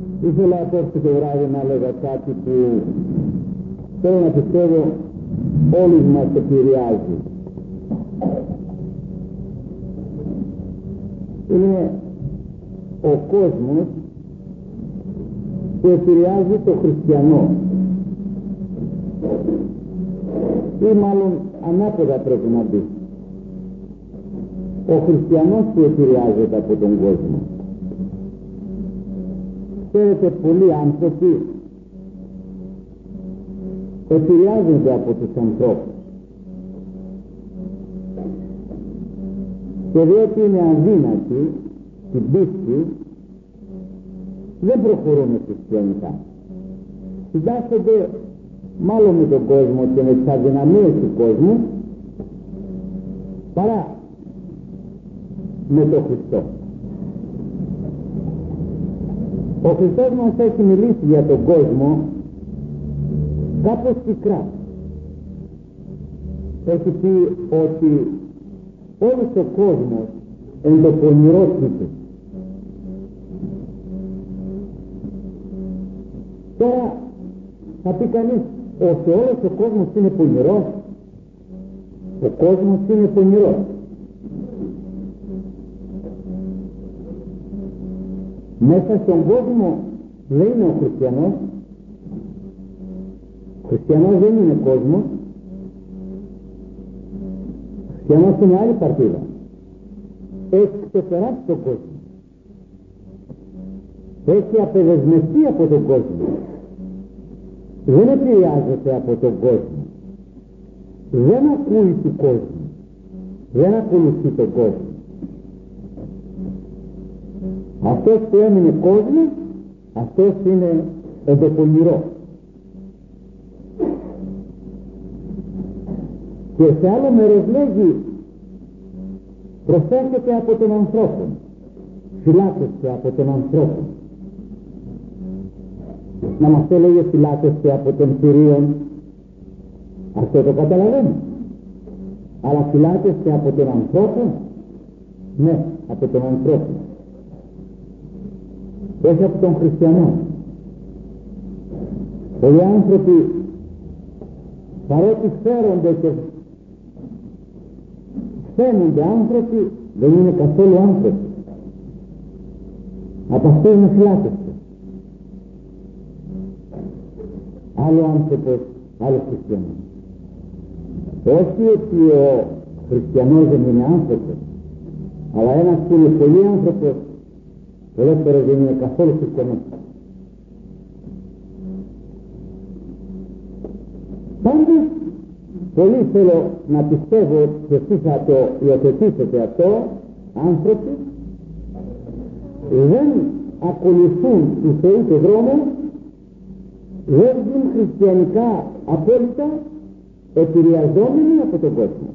Ήθελα τώρα το βράδυ να έλεγα κάτι που θέλω να πιστεύω όλους μας επηρεάζει. Είναι ο κόσμος που επηρεάζει το χριστιανό, ή μάλλον ανάποδα πρέπει να μπει. Ο χριστιανός που επηρεάζεται από τον κόσμο. Ξέρετε, πολλοί άνθρωποι επηρεάζονται από τους ανθρώπους, και διότι είναι αδύνατοι στην πίστη δεν προχωρούν χριστιανικά. Συντάσσονται μάλλον με τον κόσμο και με τις αδυναμίες του κόσμου παρά με τον Χριστό. Ο Χριστός μας έχει μιλήσει για τον κόσμο κάπως πικρά. Έχει πει ότι όλος ο κόσμος εν το πονηρό τύπο. Τώρα θα πει κανείς ότι όλος ο κόσμος είναι πονηρός. Ο κόσμος είναι πονηρός. Μέσα στον κόσμο δεν είναι ο χριστιανός. Ο χριστιανός δεν είναι κόσμος. Ο χριστιανός είναι άλλη παρτίδα. Έχει ξεπεράσει τον κόσμο. Έχει απεδεσμευτεί από τον κόσμο. Δεν επηρεάζεται από τον κόσμο. Δεν ακούει του κόσμου. Δεν ακολουθεί τον κόσμο. Αυτός που έμεινε κόσμος, αυτός είναι εντοπονηρό. Και σε άλλο μέρος λέγει, προσέχετε από τον ανθρώπο, φυλάτεστε από τον ανθρώπο. Να μας έλεγε φυλάτεστε από τον Θηρίον, αυτό το καταλαβαίνω. Αλλά φυλάτεστε από τον ανθρώπο, ναι, από τον ανθρώπο, όχι από τον χριστιανό. Πολλοί άνθρωποι, παρότι φέρονται και φαίνονται άνθρωποι, δεν είναι καθόλου άνθρωποι. Από αυτό είναι φυλάτεστε. Άλλο άνθρωπος, άλλο χριστιανός. Όχι ότι ο χριστιανός δεν είναι άνθρωπος, αλλά ένας που είναι πολύ άνθρωπος πολλές φορές δεν είναι καθόλου χριστιανός. Πάντως πολύ θέλω να πιστεύω και εσείς θα το υιοθετήσετε αυτό. Άνθρωποι δεν ακολουθούν του Θεού τον δρόμο, δεν ζουν χριστιανικά απόλυτα, επηρεαζόμενοι από τον κόσμο.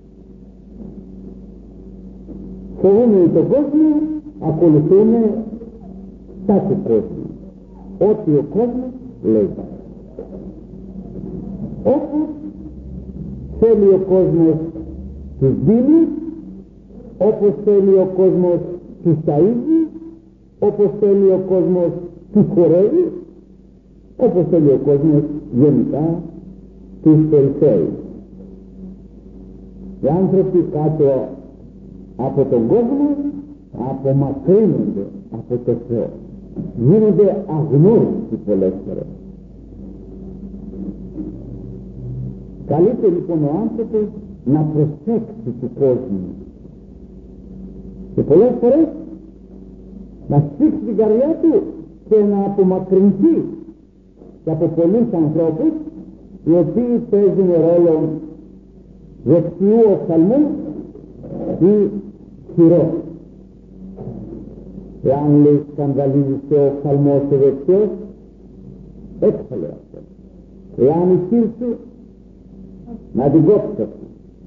Φοβούμενοι τον κόσμο, ακολουθούν τα του κόσμου, ό,τι ο κόσμος λέει. Όπως θέλει ο κόσμος τους δίνει, όπως θέλει ο κόσμος τους ταΐζει, όπως θέλει ο κόσμος τους χορεύει, όπως θέλει ο κόσμος γενικά τους περιφέρει. Οι άνθρωποι κάτω από τον κόσμο απομακρύνονται από το Θεό, γίνονται αγνώριστοι πολλές φορές. Καλείται λοιπόν ο άνθρωπος να προσέξει του κόσμου και πολλές φορές να σφίξει την καρδιά του και να απομακρυνθεί και από πολλούς ανθρώπους οι οποίοι παίζουν ρόλο δεξιού οφθαλμού ή χειρό. Εάν λέει σκανδαλίζεται ο οφθαλμός ο δεξιός, έξαλλε αυτό. Εάν η χείρ σου, να την κόψει αυτό.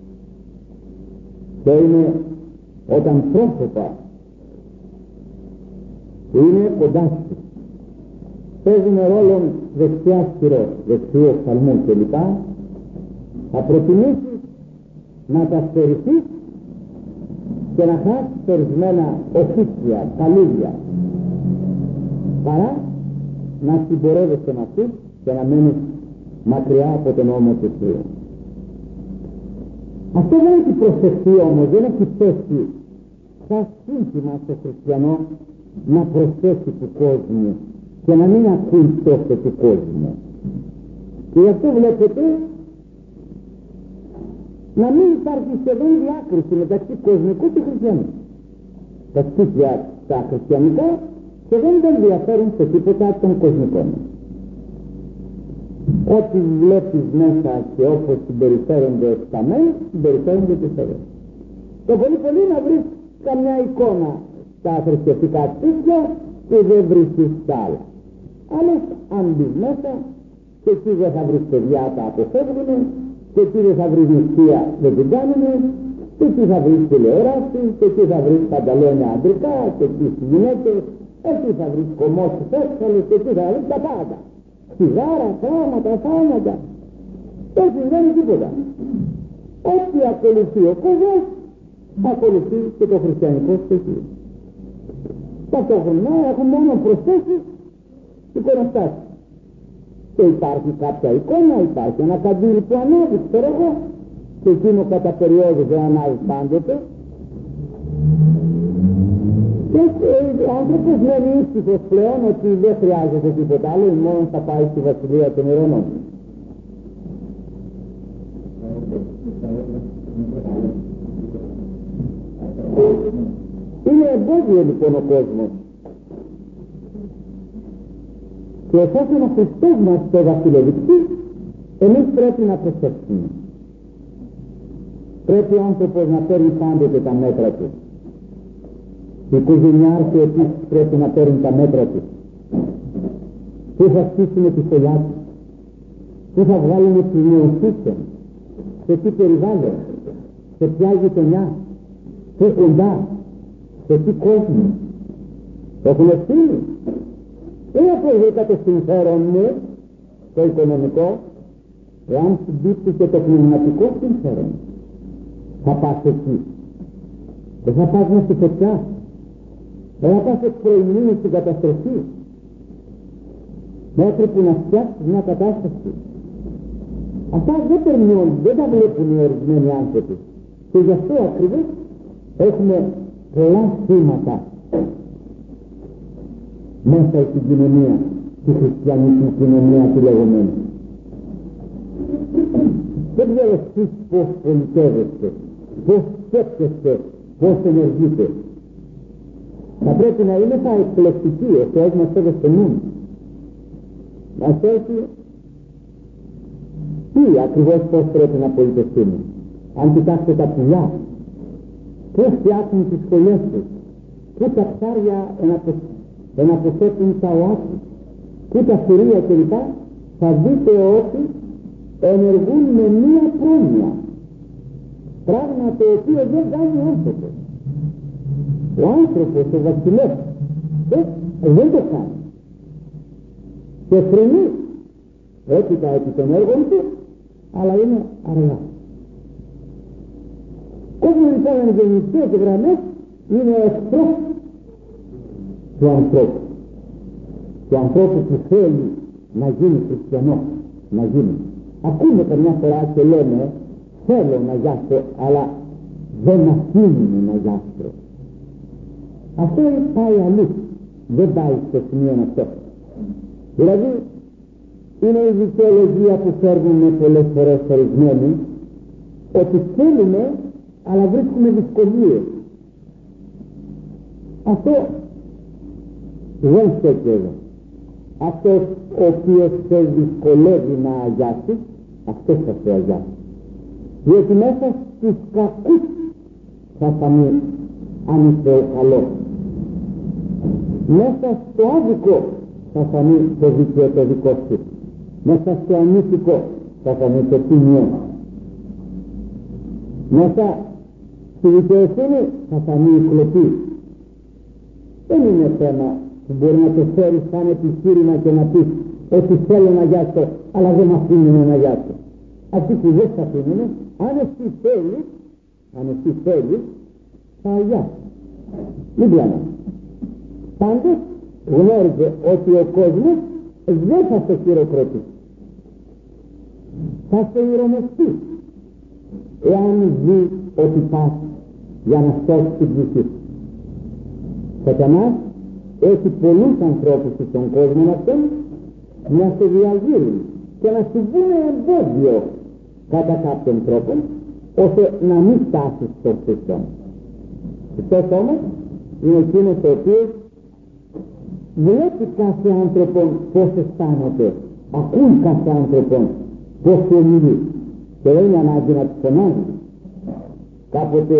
Και είναι όταν πρόσωπα που είναι κοντά σου παίζουν ρόλο δεξιάς χειρός, δεξιού οφθαλμού κλπ, θα προτιμήσεις να τα στερηθείς και να χάσεις ορισμένα οφίτσια, καλύδια, παρά να συμπορεύεσαι με αυτούς και να μένεις μακριά από τον νόμο του Θεού. Αυτό δεν έχει προσεχθεί όμως, δεν έχει πέσει σαν σύνθημα στο χριστιανό να προσέχει του κόσμου και να μην ακούει τόσο του κόσμου. Και γι' αυτό βλέπετε να μην υπάρχει σχεδόν διάκριση μεταξύ κοσμικού και χριστιανού. Τα σπίτια τα χριστιανικά σχεδόν δεν ενδιαφέρουν σε τίποτα των κοσμικών. Ό,τι βλέπεις μέσα και όπως συμπεριφέρονται στα μέλη, συμπεριφέρονται και στα δε. Το πολύ πολύ να βρεις καμιά εικόνα στα θρησκευτικά σπίτια και δεν βρίσκεις τα άλλα. Άλλες αν μπεις μέσα και εκεί δεν θα βρεις παιδιά τα αποφεύγουνε, και εκεί δεν θα βρεις νηστεία δεν την κάνουνε, και εκεί θα βρεις τηλεόραση, και εκεί θα βρεις πανταλόνια αντρικά, και εκεί στις γυναίκες, εκεί θα βρεις κομμώσεις έξαλλες, και εκεί θα βρεις τα πάντα. Σιγάρα, πράγματα, φάρμακα. Δεν συμβαίνει τίποτα. Ό,τι ακολουθεί ο κόσμος, ακολουθεί και το χριστιανικό στοιχείο. Ταυτόχρονα έχουν μόνο προσθέσεις εικονοστάσεις. Και υπάρχει κάποια εικόνα, υπάρχει ένα καντήλι που ανάβει, ξέρω εγώ, και εκείνο κατά περιόδους δεν ανάβει πάντοτε. Και ο άνθρωπος μένει ήσυχος πλέον ότι δεν χρειάζεται τίποτα άλλο, μόνο θα πάει στη βασιλεία των ουρανών. Είναι εμπόδιο λοιπόν ο κόσμος. Και εφόσον ο Χριστός μας το βασιλευιστεί, εμείς πρέπει να προσέξουμε. Πρέπει ο άνθρωπος να παίρνει πάντοτε τα μέτρα του. Οι οικογενειάρχοι επίσης πρέπει να παίρνουν τα μέτρα του. Πού θα στήσουμε τη φωλιά του, πού θα βγάλουμε τη νεοσύσια, σε τι περιβάλλον, σε ποια γειτονιά, πού κοντά, σε τι κόσμο. Έχουν ευθύνη. Δεν αποδείκα το συμφέρον μου, το οικονομικό, εάν συμπίπτει και το πνευματικό συμφέρον. Θα πας εκεί. Δεν θα πας μες στη φωτιά. Δεν θα πας εκ προημίου στην καταστροφή. Μέχρι που να φτιάξεις μια κατάσταση. Αυτά δεν περνούν, δεν τα βλέπουν οι ορισμένοι άνθρωποι. Και γι' αυτό ακριβώς έχουμε πολλά θύματα μέσα στην κοινωνία, τη χριστιανική κοινωνία τη λεγόμενη. Δεν ξέρω εσείς πώς πολιτεύεστε, πώς σκέφτεστε, πώς ενεργείτε. Θα πρέπει να είναι τα εκλεκτική, ο Θεός μας έδωσε στο νου. Μας έχει τι ακριβώς πώς πρέπει να πολιτευτούμε. Αν κοιτάξετε τα πουλιά, πώς φτιάχνουν τις σχολές τους, πού τα ψάρια εναποσέπουν τα οάσεις, πού τα θηρία κλπ. Θα δείτε ότι ενεργούν με μία πρόνοια. Πράγμα το οποίο δεν κάνει ο άνθρωπος. Ο άνθρωπος, ο βασιλεύς, δεν το κάνει. Και φρενεί έπειτα επί των έργων του, αλλά είναι αργά. Όπως λοιπόν οι γεννητικές γραμμές είναι εχθρός του ανθρώπου. Του ανθρώπου που θέλει να γίνει χριστιανός, να γίνει. Ακούμε καμιά φορά και λέμε θέλω να γιάσω, αλλά δεν αφήνουν να γιάσω. Αυτό πάει αλλού, δεν πάει στο σημείο αυτό. Δηλαδή είναι η δικαιολογία που φέρνουμε πολλές φορές ορισμένοι, ότι θέλουμε αλλά βρίσκουμε δυσκολίες. Αυτό δεν στέκει εδώ. Αυτός ο οποίος σε δυσκολεύει να αγιάσει, αυτός θα σε αγιάσει. Διότι μέσα στους κακούς θα φανεί αν είσαι ο καλός. Μέσα στο άδικο θα φανεί το δίκαιο το δικό σου. Μέσα στο ανήθικο θα φανεί το τίμιο. Μέσα στη δικαιοσύνη θα φανεί η κλοπή. Δεν είναι θέμα που μπορεί να το φέρεις σαν επιχείρημα και να πεις ότι θέλω να γιάσω, αλλά δεν με αφήνουν να γιάσω. Αυτοί που δεν θα αφήνουν, αν εσύ θέλεις, θα αγιάσει. Μην πλάνα. Πάντως γνώριζε ότι ο κόσμος δεν θα σε χειροκροτήσει, θα σε ηρωνευτεί εάν δει ότι πας για να σώσει την ψυχή σου. Σατανάς έχει πολλούς ανθρώπους στον κόσμο αυτόν να σε διαγείρουν και να σου βγουν εμπόδιο κατά κάποιον τρόπο, ώστε να μην φτάσεις στον Χριστό. Χριστός όμως είναι εκείνος ο οποίος βλέπει κάθε άνθρωπο πώς αισθάνεται, ακούν κάθε άνθρωπο πώς του μιλεί και δεν είναι ανάγκη να του φωνάζει. Κάποτε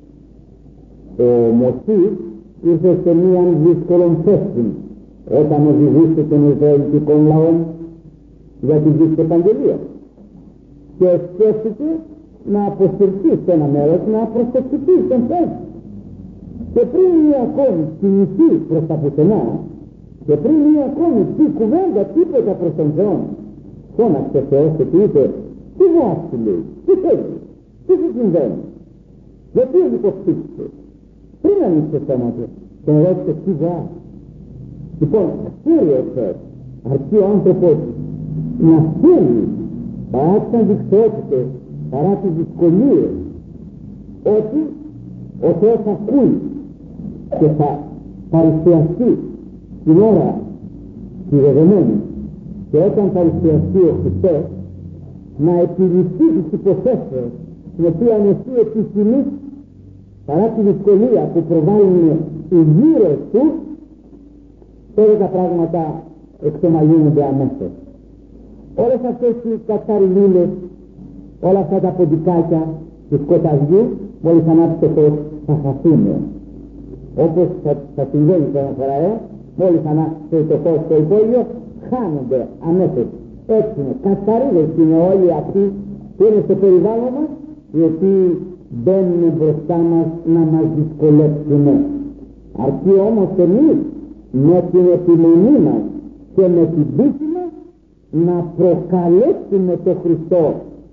ο Μωσής ήρθε σε μία δύσκολη θέση όταν οδηγούσε τον Ισραηλιτικό λαό για τη Δύση Επαγγελία και σκέφτηκε να αποστηρθεί σε ένα μέρος, να προστατευτεί στον Θεό. Και πριν μία ακόμη κινηθεί προς τα πουθενά και πριν μία ακόμη πει κουβέντα τίποτα προς τον Θεό, φώναξε ο Θεός και του είπε, τι βάζει λέει, τι θέλει, τι σου συμβαίνει, γιατί λιποψήφισε. Πριν ανοίξει το στόμα του, τον ρώτησε τι βάζει. Λοιπόν, ξέρει ο Θεός, αρκεί ο άνθρωπος να θέλει παρά τις αντιξιότητες, παρά τις δυσκολίες, ότι ο Θεός ακούει και θα παρουσιαστεί την ώρα τη δεδομένη, και όταν παρουσιαστεί ο Χριστός να επιληφθεί τις υποθέσεις την οποία εσύ επιθυμείς παρά τη δυσκολία που προβάλλουν οι γύρω του, τότε τα πράγματα εξομαλύνονται αμέσως. Όλες αυτές οι κατσαριλίλες, όλα αυτά τα ποντικάκια του σκοταδιού, μόλις ανάψει το φως θα χαθούν. Όπως θα συμβαίνει τώρα φορά, μόλις ανάψει το φως στο υπόγειο, χάνονται αμέσως. Έτσι είναι, κατσαρίλες είναι όλοι αυτοί που είναι στο περιβάλλον μας, οι οποίοι μπαίνουν μπροστά μας να μας δυσκολέψουν. Αρκεί όμως εμείς με την επιμονή μας και με την πίστη μας να προκαλέσουμε τον Χριστό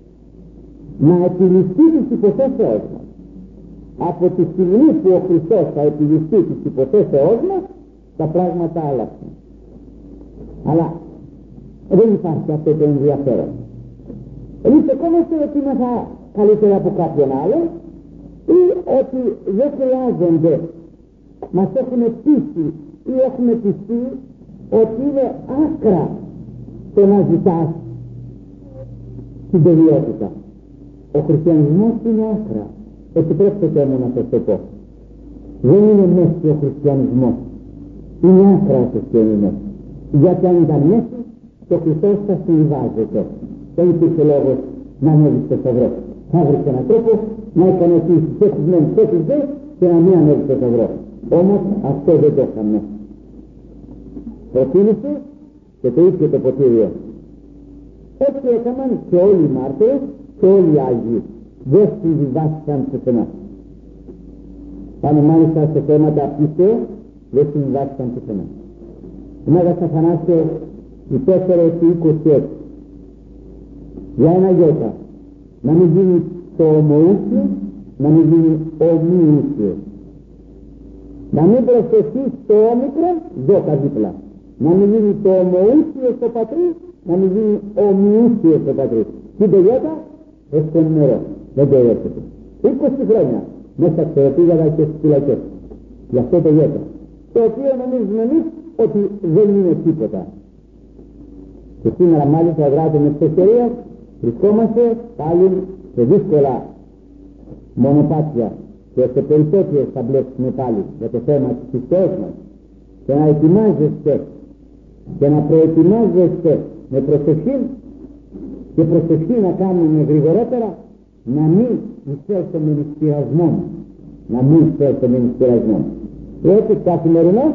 να επιληφθεί τις υποθέσεώς μας. Από τη στιγμή που ο Χριστός θα επιληφθεί τις υποθέσεώς μας, τα πράγματα άλλαξαν. Αλλά δεν υπάρχει αυτό το ενδιαφέρον. Εμείς δεχόμαστε ότι είμαστε καλύτερα από κάποιον άλλον ή ότι δεν χρειάζονται, μας έχουν πείσει ή έχουμε πιστεί ότι είναι άκρα το να ζητάς την τελειότητα. Ο χριστιανισμός είναι άκρα. Επιτρέψτε μου να σας το πω. Δεν είναι μέση ο χριστιανισμός. Είναι άκρα ο χριστιανισμός. Γιατί αν ήταν μέση, το Χριστός θα συμβάζεται. Δεν υπήρχε λόγος να ανέβει στο σταυρό. Θα βρει έναν τρόπο να ικανοποιήσει τόσους μεν, τόσους δε και να μην ανέβει στο σταυρό. Όμως αυτό δεν το είχαμε. Προτίμησε και το είχε το ποτήριο. Έτσι έκαναν και όλοι οι μάρτυρες και όλοι οι Άγιοι. Δεν συμβιβάστηκαν πουθενά. Πάμε μάλιστα σε θέματα πίστεως, δεν συμβιβάστηκαν πουθενά. Ο Μέγας Αθανάσιος η 4:26 για ένα γιώτα να μην γίνει το ομοούσιο, να μην γίνει ομοιούσιο, να μην προσθεθεί το όμικρον δώκα δίπλα, να μην γίνει το ομοούσιο στο πατρί, να μην γίνει ομοιούσιο στο πατρί. Τι το γιώτα έστω νερό, δεν το έρχεται 20 χρόνια μέσα στο επίγαδα και στις φυλακές για αυτό το γιώτα, το οποίο νομίζουμε εμείς ότι δεν είναι τίποτα. Και σήμερα μάλιστα δράτε με τις ευκαιρίες βρισκόμαστε πάλι σε δύσκολα μονοπάτια και σε περιπέτειες θα μπλέξουμε πάλι για το θέμα της πιστεώς μας, και να ετοιμάζεστε και να προετοιμάζεστε με προσευχή και προσευχή να κάνουμε γρηγορότερα, να μην εισέλθουμε εις πειρασμό, να μην εισέλθουμε εις πειρασμό. Έτσι καθημερινώς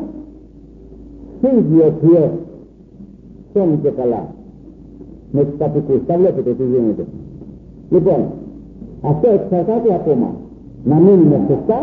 φύγει ο Θεός, σώνει και καλά με τους ταπικούς. Τα βλέπετε τι γίνεται. Λοιπόν, αυτό εξαρτάται ακόμα να μείνουμε σωστά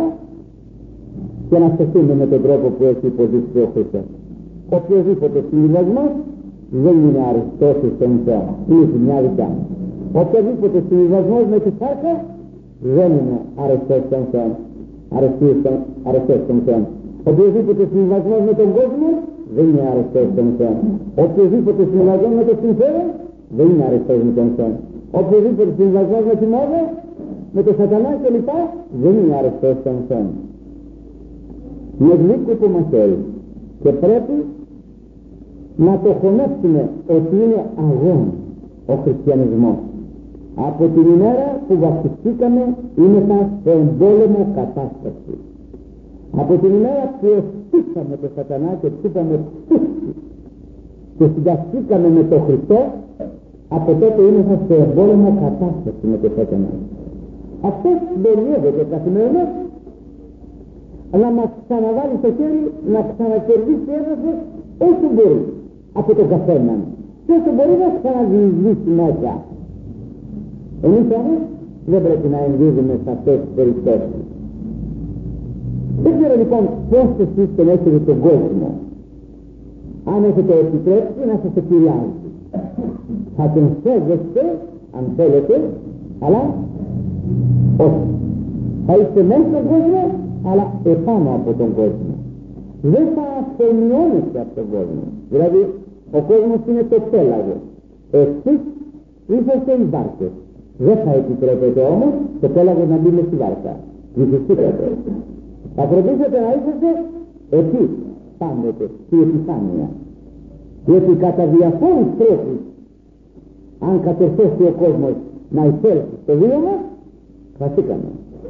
και να στεθούμε με τον τρόπο που έχει υποδείξει ο Χριστός. Οποιοδήποτε συμβιβασμός δεν είναι αριστός στον Θεό, είναι μια δικιά. Οποιοδήποτε συμβιβασμός με τη σάρκα δεν είναι αριστός στον Θεό, αριστός στον Θεό. Οποιοδήποτε συμβιβασμός με τον κόσμο δεν είναι αρεστός τον Θεό. Οποιοδήποτε συμβαζόν με το συμφέρον δεν είναι αρεστός με τον Θεό. Οποιοδήποτε συμβαζόν με τη μόδα, με το σατανά κλπ. Δεν είναι αρεστός στον Θεό. Είναι γλύκο που μαχαίρι και πρέπει να το χωνέψουμε ότι είναι αγώνα ο χριστιανισμός. Από την ημέρα που βαπτιστήκαμε είμαστε σε εμπόλεμο κατάσταση. Από την ημέρα που εστίσαμε το σατανά και είπαμε πούστη και συνταχθήκαμε με τον Χριστό, από τότε είμαστε σε εμπόλεμο κατάσταση με τον σατανά. Αυτός δολιεύεται καθημερινά να μας ξαναβάλει στο χέρι, να ξανακερδίσει έδαφος όσο μπορεί από τον καθέναν και όσο μπορεί να ξαναδιεισδύσει μέσα. Εμείς όμως δεν πρέπει να ενδύσουμε σε αυτές τις περιπτώσεις. Δεν ξέρω λοιπόν πώς εσείς τον έχετε τον κόσμο. Αν έχετε επιτρέψει να σας επηρεάζει, θα τον σέβεστε αν θέλετε, αλλά όχι. Θα είστε μέσα στον κόσμο, αλλά επάνω από τον κόσμο. Δεν θα αφομοιώνεστε από τον κόσμο. Δηλαδή ο κόσμος είναι το πέλαγο. Εσείς είσαστε οι βάρκες. Δεν θα επιτρέπετε όμως το πέλαγο να μπει μες στη βάρκα. Βυθιστήκατε. Θα φροντίσετε να είσαστε εκεί πάντοτε, στη επιφάνεια. Διότι κατά διαφόρους τρόπους, αν κατορθώσει ο κόσμος να εισέλθει στο βίωμα, χαθήκαμε.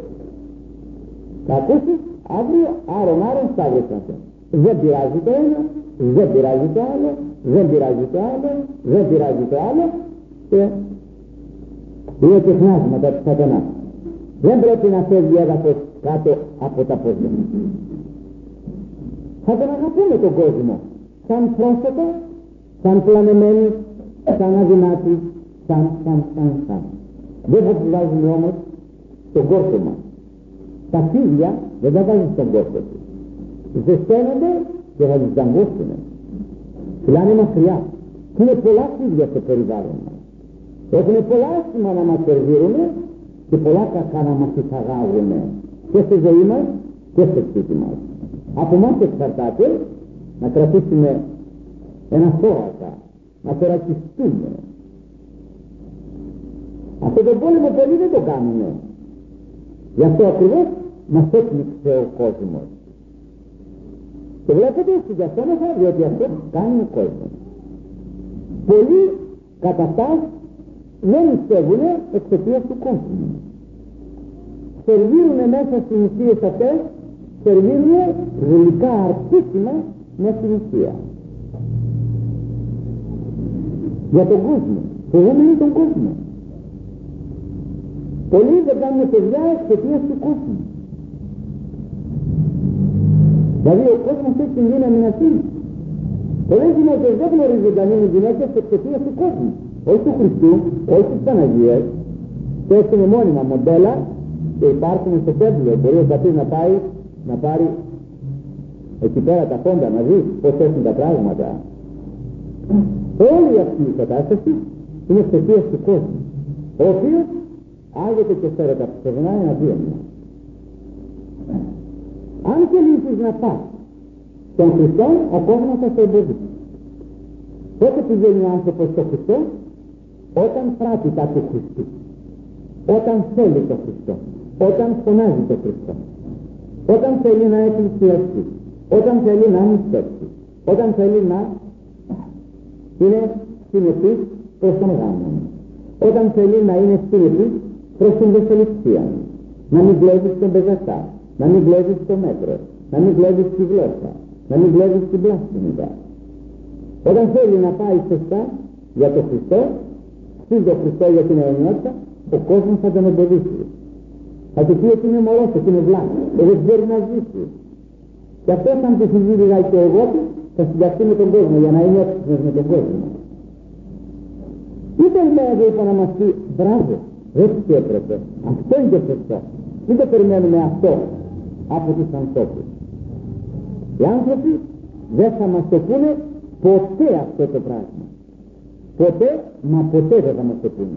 Θα ακούσεις αύριο άρον σταύρωσαν. Δεν πειράζει το ένα, δεν πειράζει το άλλο, δεν πειράζει το άλλο, δεν πειράζει το άλλο και είναι τεχνάσματα του σατανά. Δεν πρέπει να φεύγει έδαφος κάτω από τα πόδια. Θα τον αγαπούμε τον κόσμο σαν πρόσωπο, σαν πλανεμένοι, σαν αδυνάτοι, σαν. Δεν θα τους βάζουμε όμως στον κόρφο μας. Τα φίδια δεν τα βάζουν στον κόρφο τους. Ζεσταίνονται και θα τους δαγκώσουν. Φυλάνε μακριά. Είναι πολλά φίδια στο περιβάλλον μας. Έχουν πολλά άσχημα να μας σερβίρουν και πολλά κακά να μας εισαγάγουν και στη ζωή μας και στο σπίτι μας. Από εμάς εξαρτάται να κρατήσουμε ένα θώρακα, να θωρακιστούμε. Αυτό το πόλεμο πολλοί δεν το κάνουμε. Γι' αυτό ακριβώς μας έπνιξε ο κόσμος. Και βλέπετε συγκιαστόμεθα διότι αυτό κάνει ο κόσμος. Πολλοί κατά αυτά δεν πιστεύουν εξαιτίας του κόσμου. Σερβίρουν μέσα στις ουσίες αυτές, σερβίρουν γλυκά αρτήσιμα μέσα στην ουσία. Για τον κόσμο, φοβούμενοι τον κόσμο. Πολλοί δεν κάνουν παιδιά εξαιτίας του κόσμου. Δηλαδή ο κόσμος έχει την δύναμη να φύγει. Πολλές γυναίκες δεν γνωρίζουν να είναι γυναίκες εξαιτίας του κόσμου. Όχι του Χριστού, όχι της Παναγίας. Και έτσι είναι μόνιμα μοντέλα και υπάρχουν στο templo. Μπορεί ο πατήρ να πάρει εκεί πέρα τα φόντα να δει πώς έχουν τα πράγματα. Όλη αυτή η κατάσταση είναι εξαιτίας του κόσμου, ο οποίος άγεται και φέρεται από το γεννάει εναντίον μας. Αν θελήσεις να πας στον Χριστό, ο κόσμος θα σε εμποδίσει. Πότε πηγαίνει ο άνθρωπος στον Χριστό? Όταν πράττει τα του Χριστού, όταν θέλει τον Χριστό, όταν φωνάζει τον Χριστό, όταν θέλει να εκκλησιαστεί, όταν θέλει να νηστέψει, όταν θέλει να είναι συνεπής προς τον γάμο, όταν θέλει να είναι συνεπής προς την δεσοληψία, να μην κλέβεις τον πεζαστά, να μην κλέβεις το μέτρο, να μην κλέβεις τη γλώσσα, να μην κλέβεις την πλάστηντα. Όταν θέλει να πάει σωστά για τον Χριστό, στείλει τον Χριστό για την αιωνιότητα, ο κόσμος θα τον εμποδίσει. Θα του πει ότι είναι μωρός, ότι είναι βλάχος, και δεν ξέρει να ζήσει. Και αυτός αν του συζήτηγα και εγώ του, θα συνταχθεί με τον κόσμο για να είναι έξυπνος με τον κόσμο. Είτε λέει είπα να μας πει μπράβο, έτσι και έπρεπε, αυτό είναι το σωστό. Μην το περιμένουμε αυτό από τους ανθρώπους. Οι άνθρωποι δεν θα μας το πούνε ποτέ αυτό το πράγμα. Ποτέ, μα ποτέ δεν θα μας το πούνε.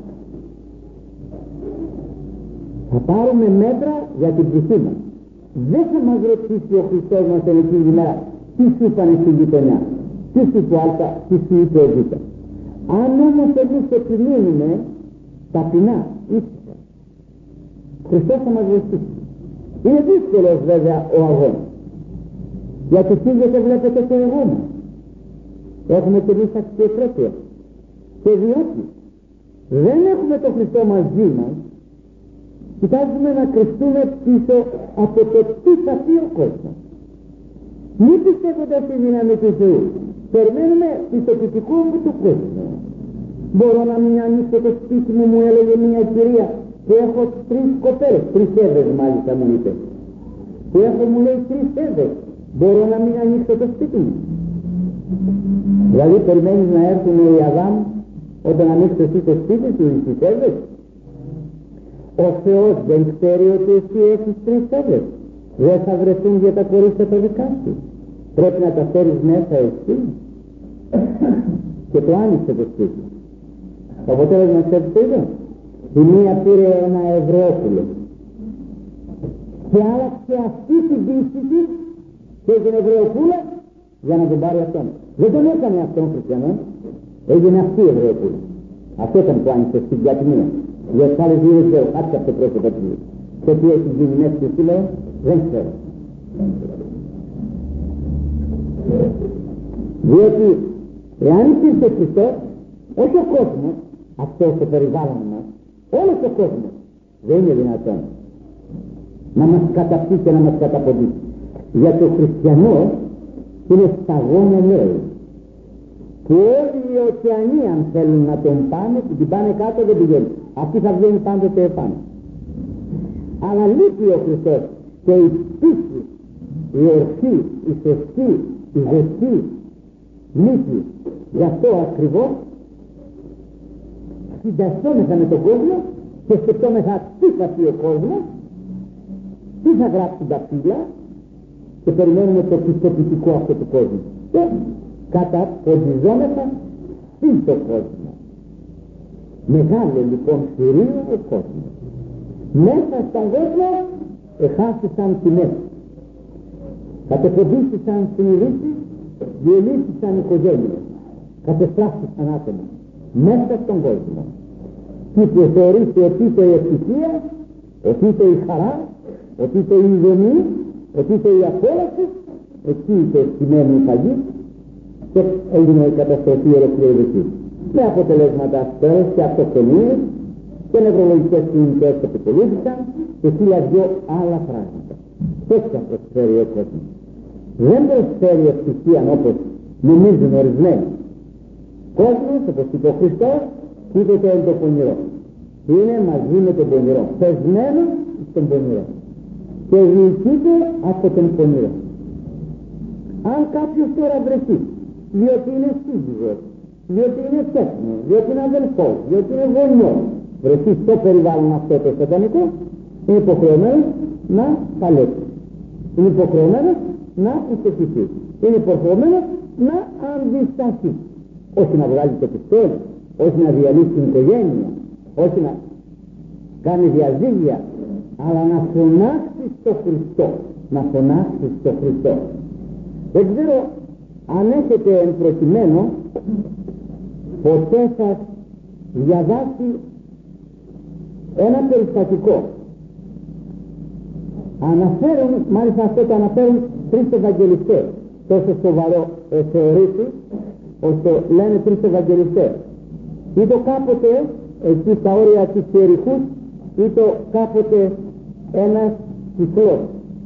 Θα πάρουμε μέτρα για την ψυχή μας. Δεν θα μας ρωτήσει ο Χριστός μας την εκείνη τη μέρα τι σου είπανε στη γειτονιά, τι σου είπε Άλτα, τι σου είπε ο Β. Αν όμως εμείς επιμείνουμε ταπεινά, ήσυχα, Χριστός θα μας βοηθήσει. Είναι δύσκολος βέβαια ο αγώνας, γιατί φύγετε βλέπετε το εγώ μας. Έχουμε και εμείς αξιοπρέπεια, και διότι δεν έχουμε τον Χριστό μαζί μας, κοιτάζουμε να κρυφτούμε πίσω από το τι θα πει ο κόσμος. Μην πιστεύοντας στη δύναμη του Θεού, περιμένουμε πιστοποιητικό μου του κόσμου. Μπορώ να μην ανοίξω το σπίτι μου, μου έλεγε μια κυρία, που έχω 3 κοπέλες, 3 έδες μάλιστα μου είπε, που έχω, μου λέει, 3 έδες, μπορώ να μην ανοίξω το σπίτι μου? Δηλαδή περιμένεις να έρθουν οι Αδάμ όταν ανοίξεις εσύ το σπίτι του ή τις έδες? Ο Θεός δεν ξέρει ότι εσύ έχεις 3 έδες? Δεν θα βρεθούν για τα κορίτσια τα δικά σου? Πρέπει να τα φέρεις μέσα εσύ? Και το άνοιξε το σπίτι. Το αποτέλεσμα ξέρεις τι είδε? Η μία πήρε ένα Εβραιόπουλο και άλλαξε αυτή την πίστη της και την Εβραιοπούλα για να τον πάρει αυτόν. Δεν τον έκανε αυτόν χριστιανό, έγινε αυτή η Εβραιοπούλα. Αυτό ήταν που άνοιξε στην κατημία. Για τις άλλες δύο δεν ξέρω, άπτυα από το πρόσωπο του. Και τι έχει γίνει μέσα στη σήμερα δεν ξέρω. Διότι εάν υπήρχε Χριστός, όχι ο κόσμος, αυτό το περιβάλλον μας, όλος ο κόσμος, δεν είναι δυνατόν να μας καταπτύξει και να μας καταποντήσει. Για το χριστιανό είναι σταγόνα, λέει, που όλοι οι ωκεανοί αν θέλουν να τον πάνε, την πάνε κάτω δεν πηγαίνει. Αυτή θα βγαίνει πάντοτε επάνω. Αλλά λείπει ο Χριστός και η πίστη, η ορθή, η σωστή, η δευτή λείπει. Γι' αυτό ακριβώς συντασσόμεθα με τον κόσμο και σκεπτόμεθα τι θα πει ο κόσμος, τι θα γράψουν τα φύλλα και περιμένουμε το πιστοποιητικό αυτό του κόσμου. Και καταποντιζόμεθα στον κόσμο. Μεγάλο λοιπόν θηρίο ο κόσμος. Μέσα στον κόσμο εχάστησαν τιμές, κατεποντίστησαν συνειδήσεις, διελύθησαν οικογένειες, κατεστράφησαν άτομα μέσα στον κόσμο. Τι που θεωρείται ότι είναι η ευτυχία, ότι είναι η χαρά, ότι είναι η ειδονή, ότι είναι η απόλαυση, εκεί είναι σημαίνει η φαγή και έγινε η καταστροφή ολοκληρωτική. Με αποτελέσματα ασπέρες και αυτοκτονίες και νευρολογικές κλινικές που επικολούθησαν και 1002 άλλα πράγματα. Έτσι προσφέρει ο κόσμος. Δεν προσφέρει ευτυχία όπως νομίζουν ορισμένοι. Κόσμος, όπως είπε ο Χριστός, κοίταται εν το πονηρό. Είναι μαζί με τον πονηρό, πεσμένο στον πονηρό και διοικείται από τον πονηρό. Αν κάποιος τώρα βρεθεί, διότι είναι σύζυγος, διότι είναι τέχνος, διότι είναι αδελφός, διότι είναι γονιός, βρεθεί στο περιβάλλον αυτό το σατανικό, είναι υποχρεωμένος να παλέψει. Είναι υποχρεωμένος να πιστοποιηθεί. Είναι υποχρεωμένος να αντισταθεί. Όχι να βγάλει το πιστόλι, όχι να διαλύσει την οικογένεια, όχι να κάνει διαζύγια, αλλά να φωνάξει στο Χριστό. Να φωνάξει στο Χριστό. Δεν ξέρω αν έχετε εν προκειμένου ποτέ σας διαβάσει ένα περιστατικό. Αναφέρουν, μάλιστα αυτό το αναφέρουν 3 Ευαγγελιστές. Τόσο σοβαρό θεωρείται ώστε λένε 3 Ευαγγελιστές. Ή το κάποτε εκεί στα όρια της Ιεριχούς, ή το κάποτε ένας κυκλός.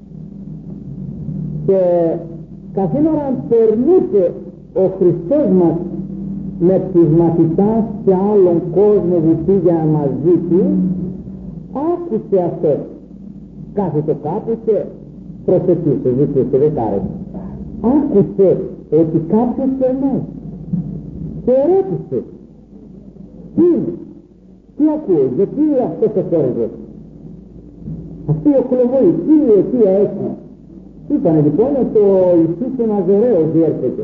Και καθήν ώρα περνούσε ο Χριστός μας με τους μαθητάς και άλλων κόσμο που πήγαιναν μαζί του, άκουσε αυτό. Κάθεται κάπου και προσεκτούσε, ζητούσε, δεν κάρεσε. Άκουσε ότι κάποιος περνάει και ερώτησε, τι είναι, τι ακούει, γιατί αυτός ο θόρυβος, αυτή η οκλοβόη, τι αιτία έχει? Είπανε λοιπόν ότι ο Ιησούς ο Ναζωραίος διέρχεται.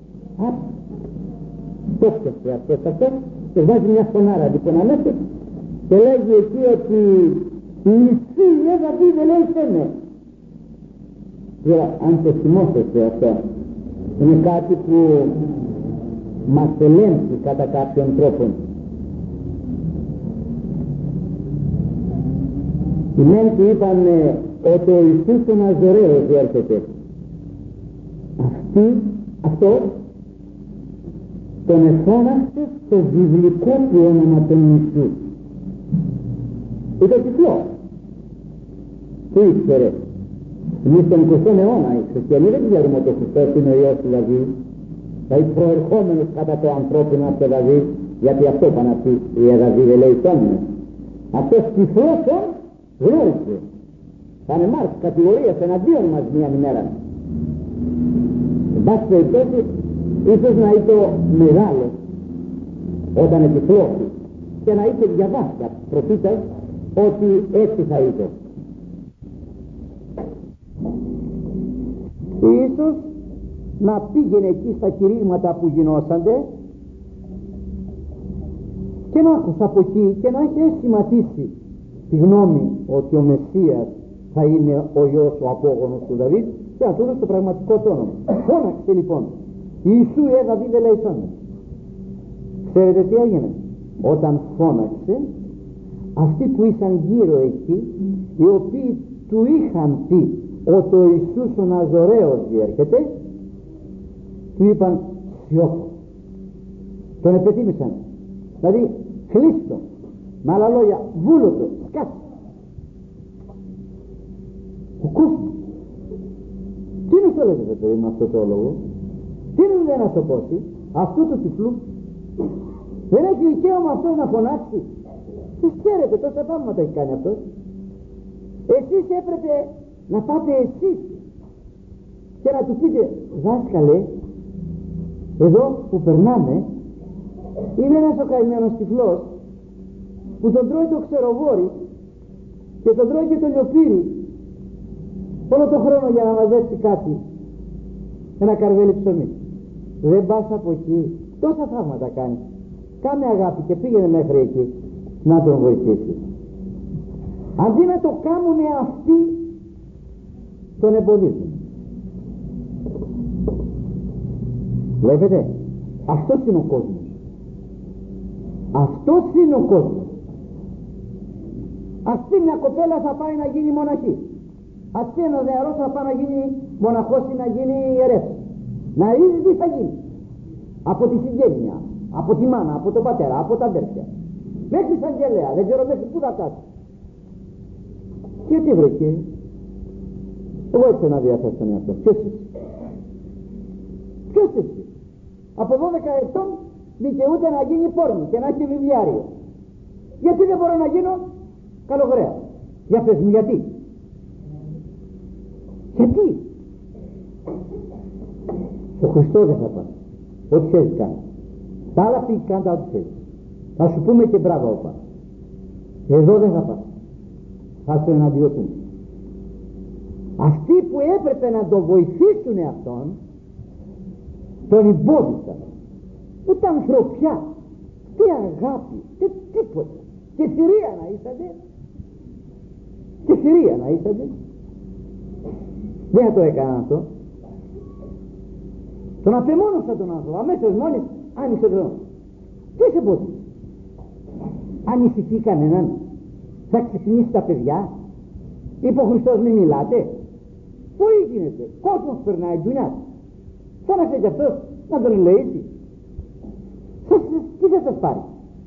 Το φτιάχνει αυτό και βάζει μια φωνάρα λοιπόν αμέσως και λέγει εκεί ότι η Ιησού δεν θα πει, δεν λέει σένε. Τώρα αν το θυμόσαστε αυτό, Είναι κάτι που μας ελέγχει κατά κάποιον τρόπο. Οι μεν του είπαν ότι ο Ιησούς ο Ναζωραίος έρχεται. Αυτό τον εφώναξε στο βιβλικό του όνομα τον Ιησού. Ήταν τυφλό. Τι ήξερε? Εμείς στον 20ο αιώνα οι χριστιανοί δεν ξέρουμε ότι ο Χριστός είναι ο Υιός του Δαβίδ, δηλαδή προερχόμενος κατά το ανθρώπινο από το Δαβίδ, γιατί αυτό πάνε αυτοί οι Δαβίδ ελεησόμενος. Αυτός τυφλός γνώρισε. Θα είναι μάρξη κατηγορίας εναντίον μας μια ημέρα. Εν πάση περιπτώσει, ίσως να είσαι μεγάλο όταν επιφλώσει και να είσαι διαβάσια προφήτας ότι έτσι θα είσαι. Ίσως να πήγαινε εκεί στα κηρύγματα που γινόσανται και να άκουσα από εκεί και να έχει αισθηματίσει τη γνώμη ότι ο Μεσσίας θα είναι ο Υιός, ο απόγονος του Δαβίδ, και αυτό είναι το πραγματικό του όνομα. Φώναξε λοιπόν Ιησού Δαβίδ ελεησόν. Ξέρετε τι έγινε? Όταν φώναξε, αυτοί που ήσαν γύρω εκεί, οι οποίοι του είχαν πει ότι ο Ιησούς ο Ναζωραίος διέρχεται, του είπαν σιώπο. Τον επετίμησαν, δηλαδή χλίστο, με άλλα λόγια βούλωτο, σκάφη. Ο κόσμος, τι είναι το λέγεται παιδί με αυτό το λόγο? Τι είναι να σωπώσει αυτού του τυφλού? Δεν έχει δικαίωμα αυτός να φωνάξει? Τους ξέρετε τόσα πράγματα έχει κάνει αυτός. Εσείς έπρεπε να πάτε εσείς και να του πείτε, δάσκαλε, εδώ που περνάμε είναι ένας ο καημένος τυφλός που τον τρώει το ξεροβόρι και τον τρώει και το λιοπύρι όλο το χρόνο για να μαζέψει κάτι, ένα καρβέλι ψωμί. Δεν πας από εκεί, τόσα θαύματα κάνει. Κάνε αγάπη και πήγαινε μέχρι εκεί να τον βοηθήσει. Αντί να το κάνουν αυτοί, τον εμποδίζουν. Βλέπετε, αυτός είναι ο κόσμος. Αυτός είναι ο κόσμος. Αυτή μια κοπέλα θα πάει να γίνει μοναχή. Αυτή ένας νεαρός θα πάει να γίνει μοναχός ή να γίνει ιερεύς. Να ρίξει τι θα γίνει. Από τη συγγένεια, από τη μάνα, από τον πατέρα, από τα αδέρφια. Μέχρι εισαγγελέα, δεν ξέρω μέχρι πού θα φτάσει. Και τι βρήκε? Εγώ έτσι να διαθέσω τον εαυτό. Ποιος είσαι? Ποιος είσαι? Από 12 ετών δικαιούται να γίνει πόρνη και να έχει βιβλιάριο. Γιατί δεν μπορώ να γίνω καλογραία? Για πες μου γιατί? Γιατί? Στο Χριστό δεν θα πας. Ό,τι θέλεις κάνει. Τα άλλα πήγε κάντα ό,τι θέλεις. Θα σου πούμε και μπράβο όπα. Εδώ δεν θα πας. Θα σου εναντιωθούν. Αυτοί που έπρεπε να τον βοηθήσουν αυτόν τον εμπόδισαν. Ούτε ανθρωπιά, τι αγάπη, τι τίποτα. Και θηρία να είσατε. Και θηρία να είσατε. Δεν θα το έκανα αυτό. Τον απεμόνωσα τον άνθρωπο. Αμέσως μόλις άνοιξε τον. Τι σε εμπόδισε? Ανησυχεί κανέναν? Θα ξυπνήσει τα παιδιά? Είπε ο Χριστός μη μιλάτε? Πολύ γίνεται. Κόσμος περνάει δουλειά. Φώναξε κι αυτός να τον ελεήσει. Τι θα σας πάρει?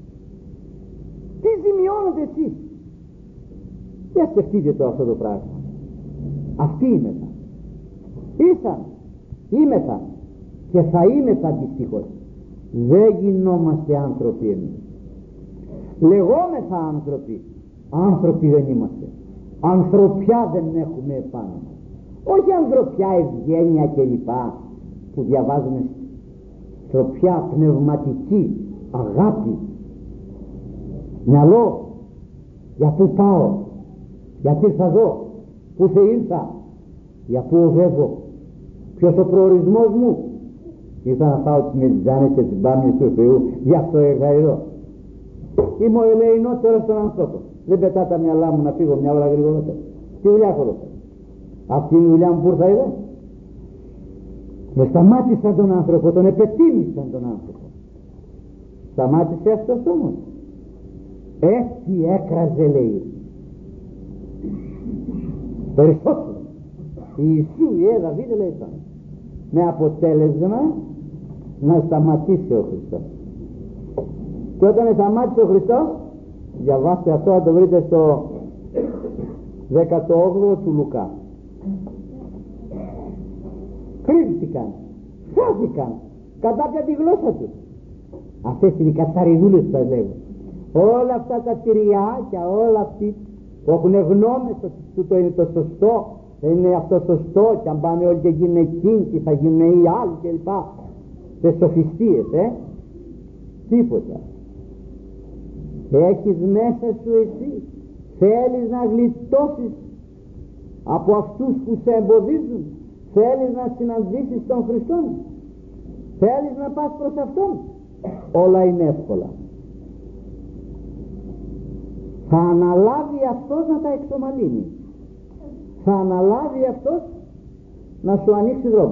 Τι ζημιώνετε εσείς? Για σκεφτείτε το αυτό το πράγμα. Αυτοί είμεθα. Ήσαν, είμεθα και θα είμεθα δυστυχώς. Δεν γινόμαστε άνθρωποι εμείς. Λεγόμεθα άνθρωποι. Άνθρωποι δεν είμαστε. Ανθρωπιά δεν έχουμε επάνω μας. Όχι ανθρωπιά ευγένεια κλπ που διαβάζουμε. Ανθρωπιά πνευματική, αγάπη, μυαλό. Για πού πάω? Γιατί ήρθα εδώ? Πού σε ήρθα? Για πού οδεύω? Ποιος ο προορισμός μου? Ήρθα να πάω τις μεζάνες και τις μπάμιες του Θεού. Γι' αυτό ήρθα εδώ. Είμαι ο ελεηνότερος των ανθρώπων. Δεν πετά τα μυαλά μου να φύγω μια ώρα γρηγορότερα. Τι δουλειά έχω εδώ? Αυτή είναι η δουλειά μου που ήρθα εδώ. Με σταμάτησαν τον άνθρωπο, τον επετίμησαν τον άνθρωπο. Σταμάτησε αυτός όμως? Έτσι έκραζε, λέει, περισσότερο Ιησού Δαβίδ, λέει, με αποτέλεσμα να σταματήσει ο Χριστός. Και όταν σταμάτησε ο Χριστός, διαβάστε αυτό, να το βρείτε στο 18ο του Λουκά, κρύβτηκαν, χάθηκαν, κατάπια τη γλώσσα τους. Αυτές είναι οι κατσαριδούλες που τα λέγουν. Όλα αυτά τα τυριάκια, όλα αυτοί που έχουν γνώμες ότι τούτο είναι το σωστό, δεν είναι αυτό σωστό, και αν πάνε όλοι και γίνουν εκείνοι και θα γίνουν οι άλλοι κλπ. Τις σοφιστίες, τίποτα. Έχεις μέσα σου εσύ, θέλεις να γλιτώσεις από αυτούς που σε εμποδίζουν, θέλεις να συναντήσεις τον Χριστό, θέλεις να πας προς Αυτόν? Όλα είναι εύκολα. Θα αναλάβει αυτός να τα εξομαλύνει, θα αναλάβει αυτός να σου ανοίξει δρόμο.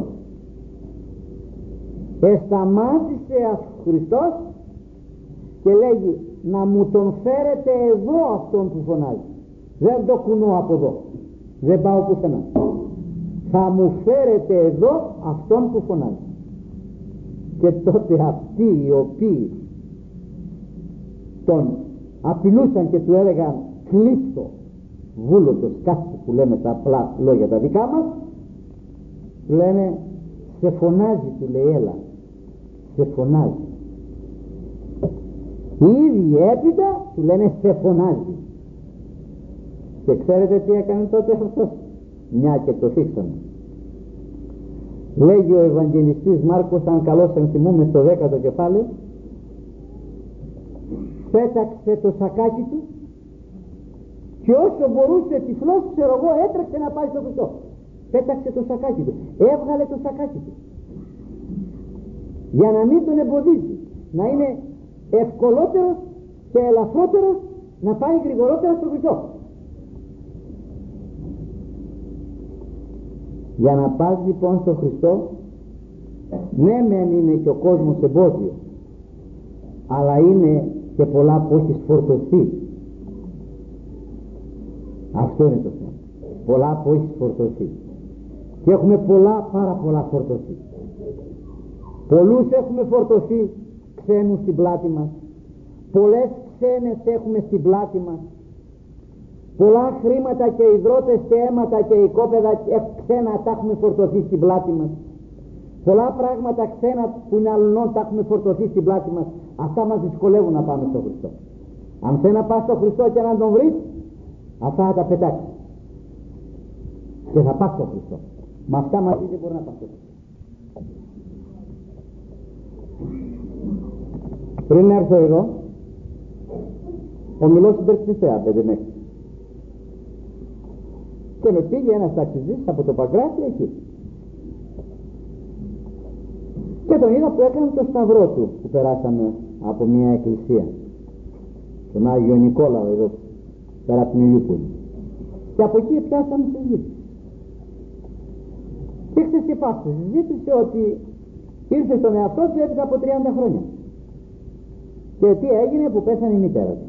Σταμάτησε ο Χριστός και λέγει να μου τον φέρετε εδώ αυτόν που φωνάζει. Δεν το κουνώ από εδώ, δεν πάω πουθενά. Θα μου φέρετε εδώ αυτόν που φωνάζει. Και τότε αυτοί οι οποίοι τον απειλούσαν και του έλεγαν κλείστο, βούλωτο, σκάφτο, που λέμε τα απλά λόγια τα δικά μας, του λένε σε φωνάζει, του λέει, έλα, σε φωνάζει. Οι ίδιοι έπειτα του λένε σε φωνάζει. Και ξέρετε τι έκανε τότε αυτός? Μια και το θίξανε. Λέγει ο Ευαγγελιστής Μάρκος, αν καλώς ενθυμούμε, στο 10ο κεφάλαιο, πέταξε το σακάκι του και όσο μπορούσε τυφλός, ξέρω εγώ, έτρεξε να πάει στο Χριστό. Πέταξε το σακάκι του, έβγαλε το σακάκι του για να μην τον εμποδίζει, να είναι ευκολότερος και ελαφρότερος να πάει γρηγορότερα στο Χριστό. Για να πας λοιπόν στο Χριστό, ναι μεν είναι και ο κόσμος εμπόδιο, αλλά είναι και πολλά που έχεις φορτωθεί. Αυτό είναι το θέμα, πολλά που έχεις φορτωθεί. Και έχουμε πολλά, πάρα πολλά φορτωθεί. Πολλούς έχουμε φορτωθεί ξένους στην πλάτη μας, πολλές ξένες έχουμε στην πλάτη μας, πολλά χρήματα και υδρότες και αίματα και οικόπεδα ξένα τα έχουμε φορτωθεί στην πλάτη μας, πολλά πράγματα ξένα που είναι αλλωνών τα έχουμε φορτωθεί στην πλάτη μας. Αυτά μας δυσκολεύουν να πάμε στον Χριστό. Αν θέλει να πας στον Χριστό και να τον βρεις, αυτά θα τα πετάξεις και θα πας στον Χριστό. Με αυτά μαζί δεν μπορεί να πας στον Χριστό. Πριν έρθω εδώ, ομιλώ στην Περσιφαία 5 μέχρι, και με πήγε ένας ταξιζής από το Παγκράτη εκεί και τον είδα που έκανε το σταυρό του που περάσαμε από μια εκκλησία, τον Άγιο Νικόλαο εδώ πέρα από την Ηλιούπολη, και από εκεί πιάσαμε συζήτηση. Ήξερε και πάστε, συζήτησε ότι ήρθε στον εαυτό του έπειτα από 30 χρόνια και τι έγινε που πέθανε η μητέρα του.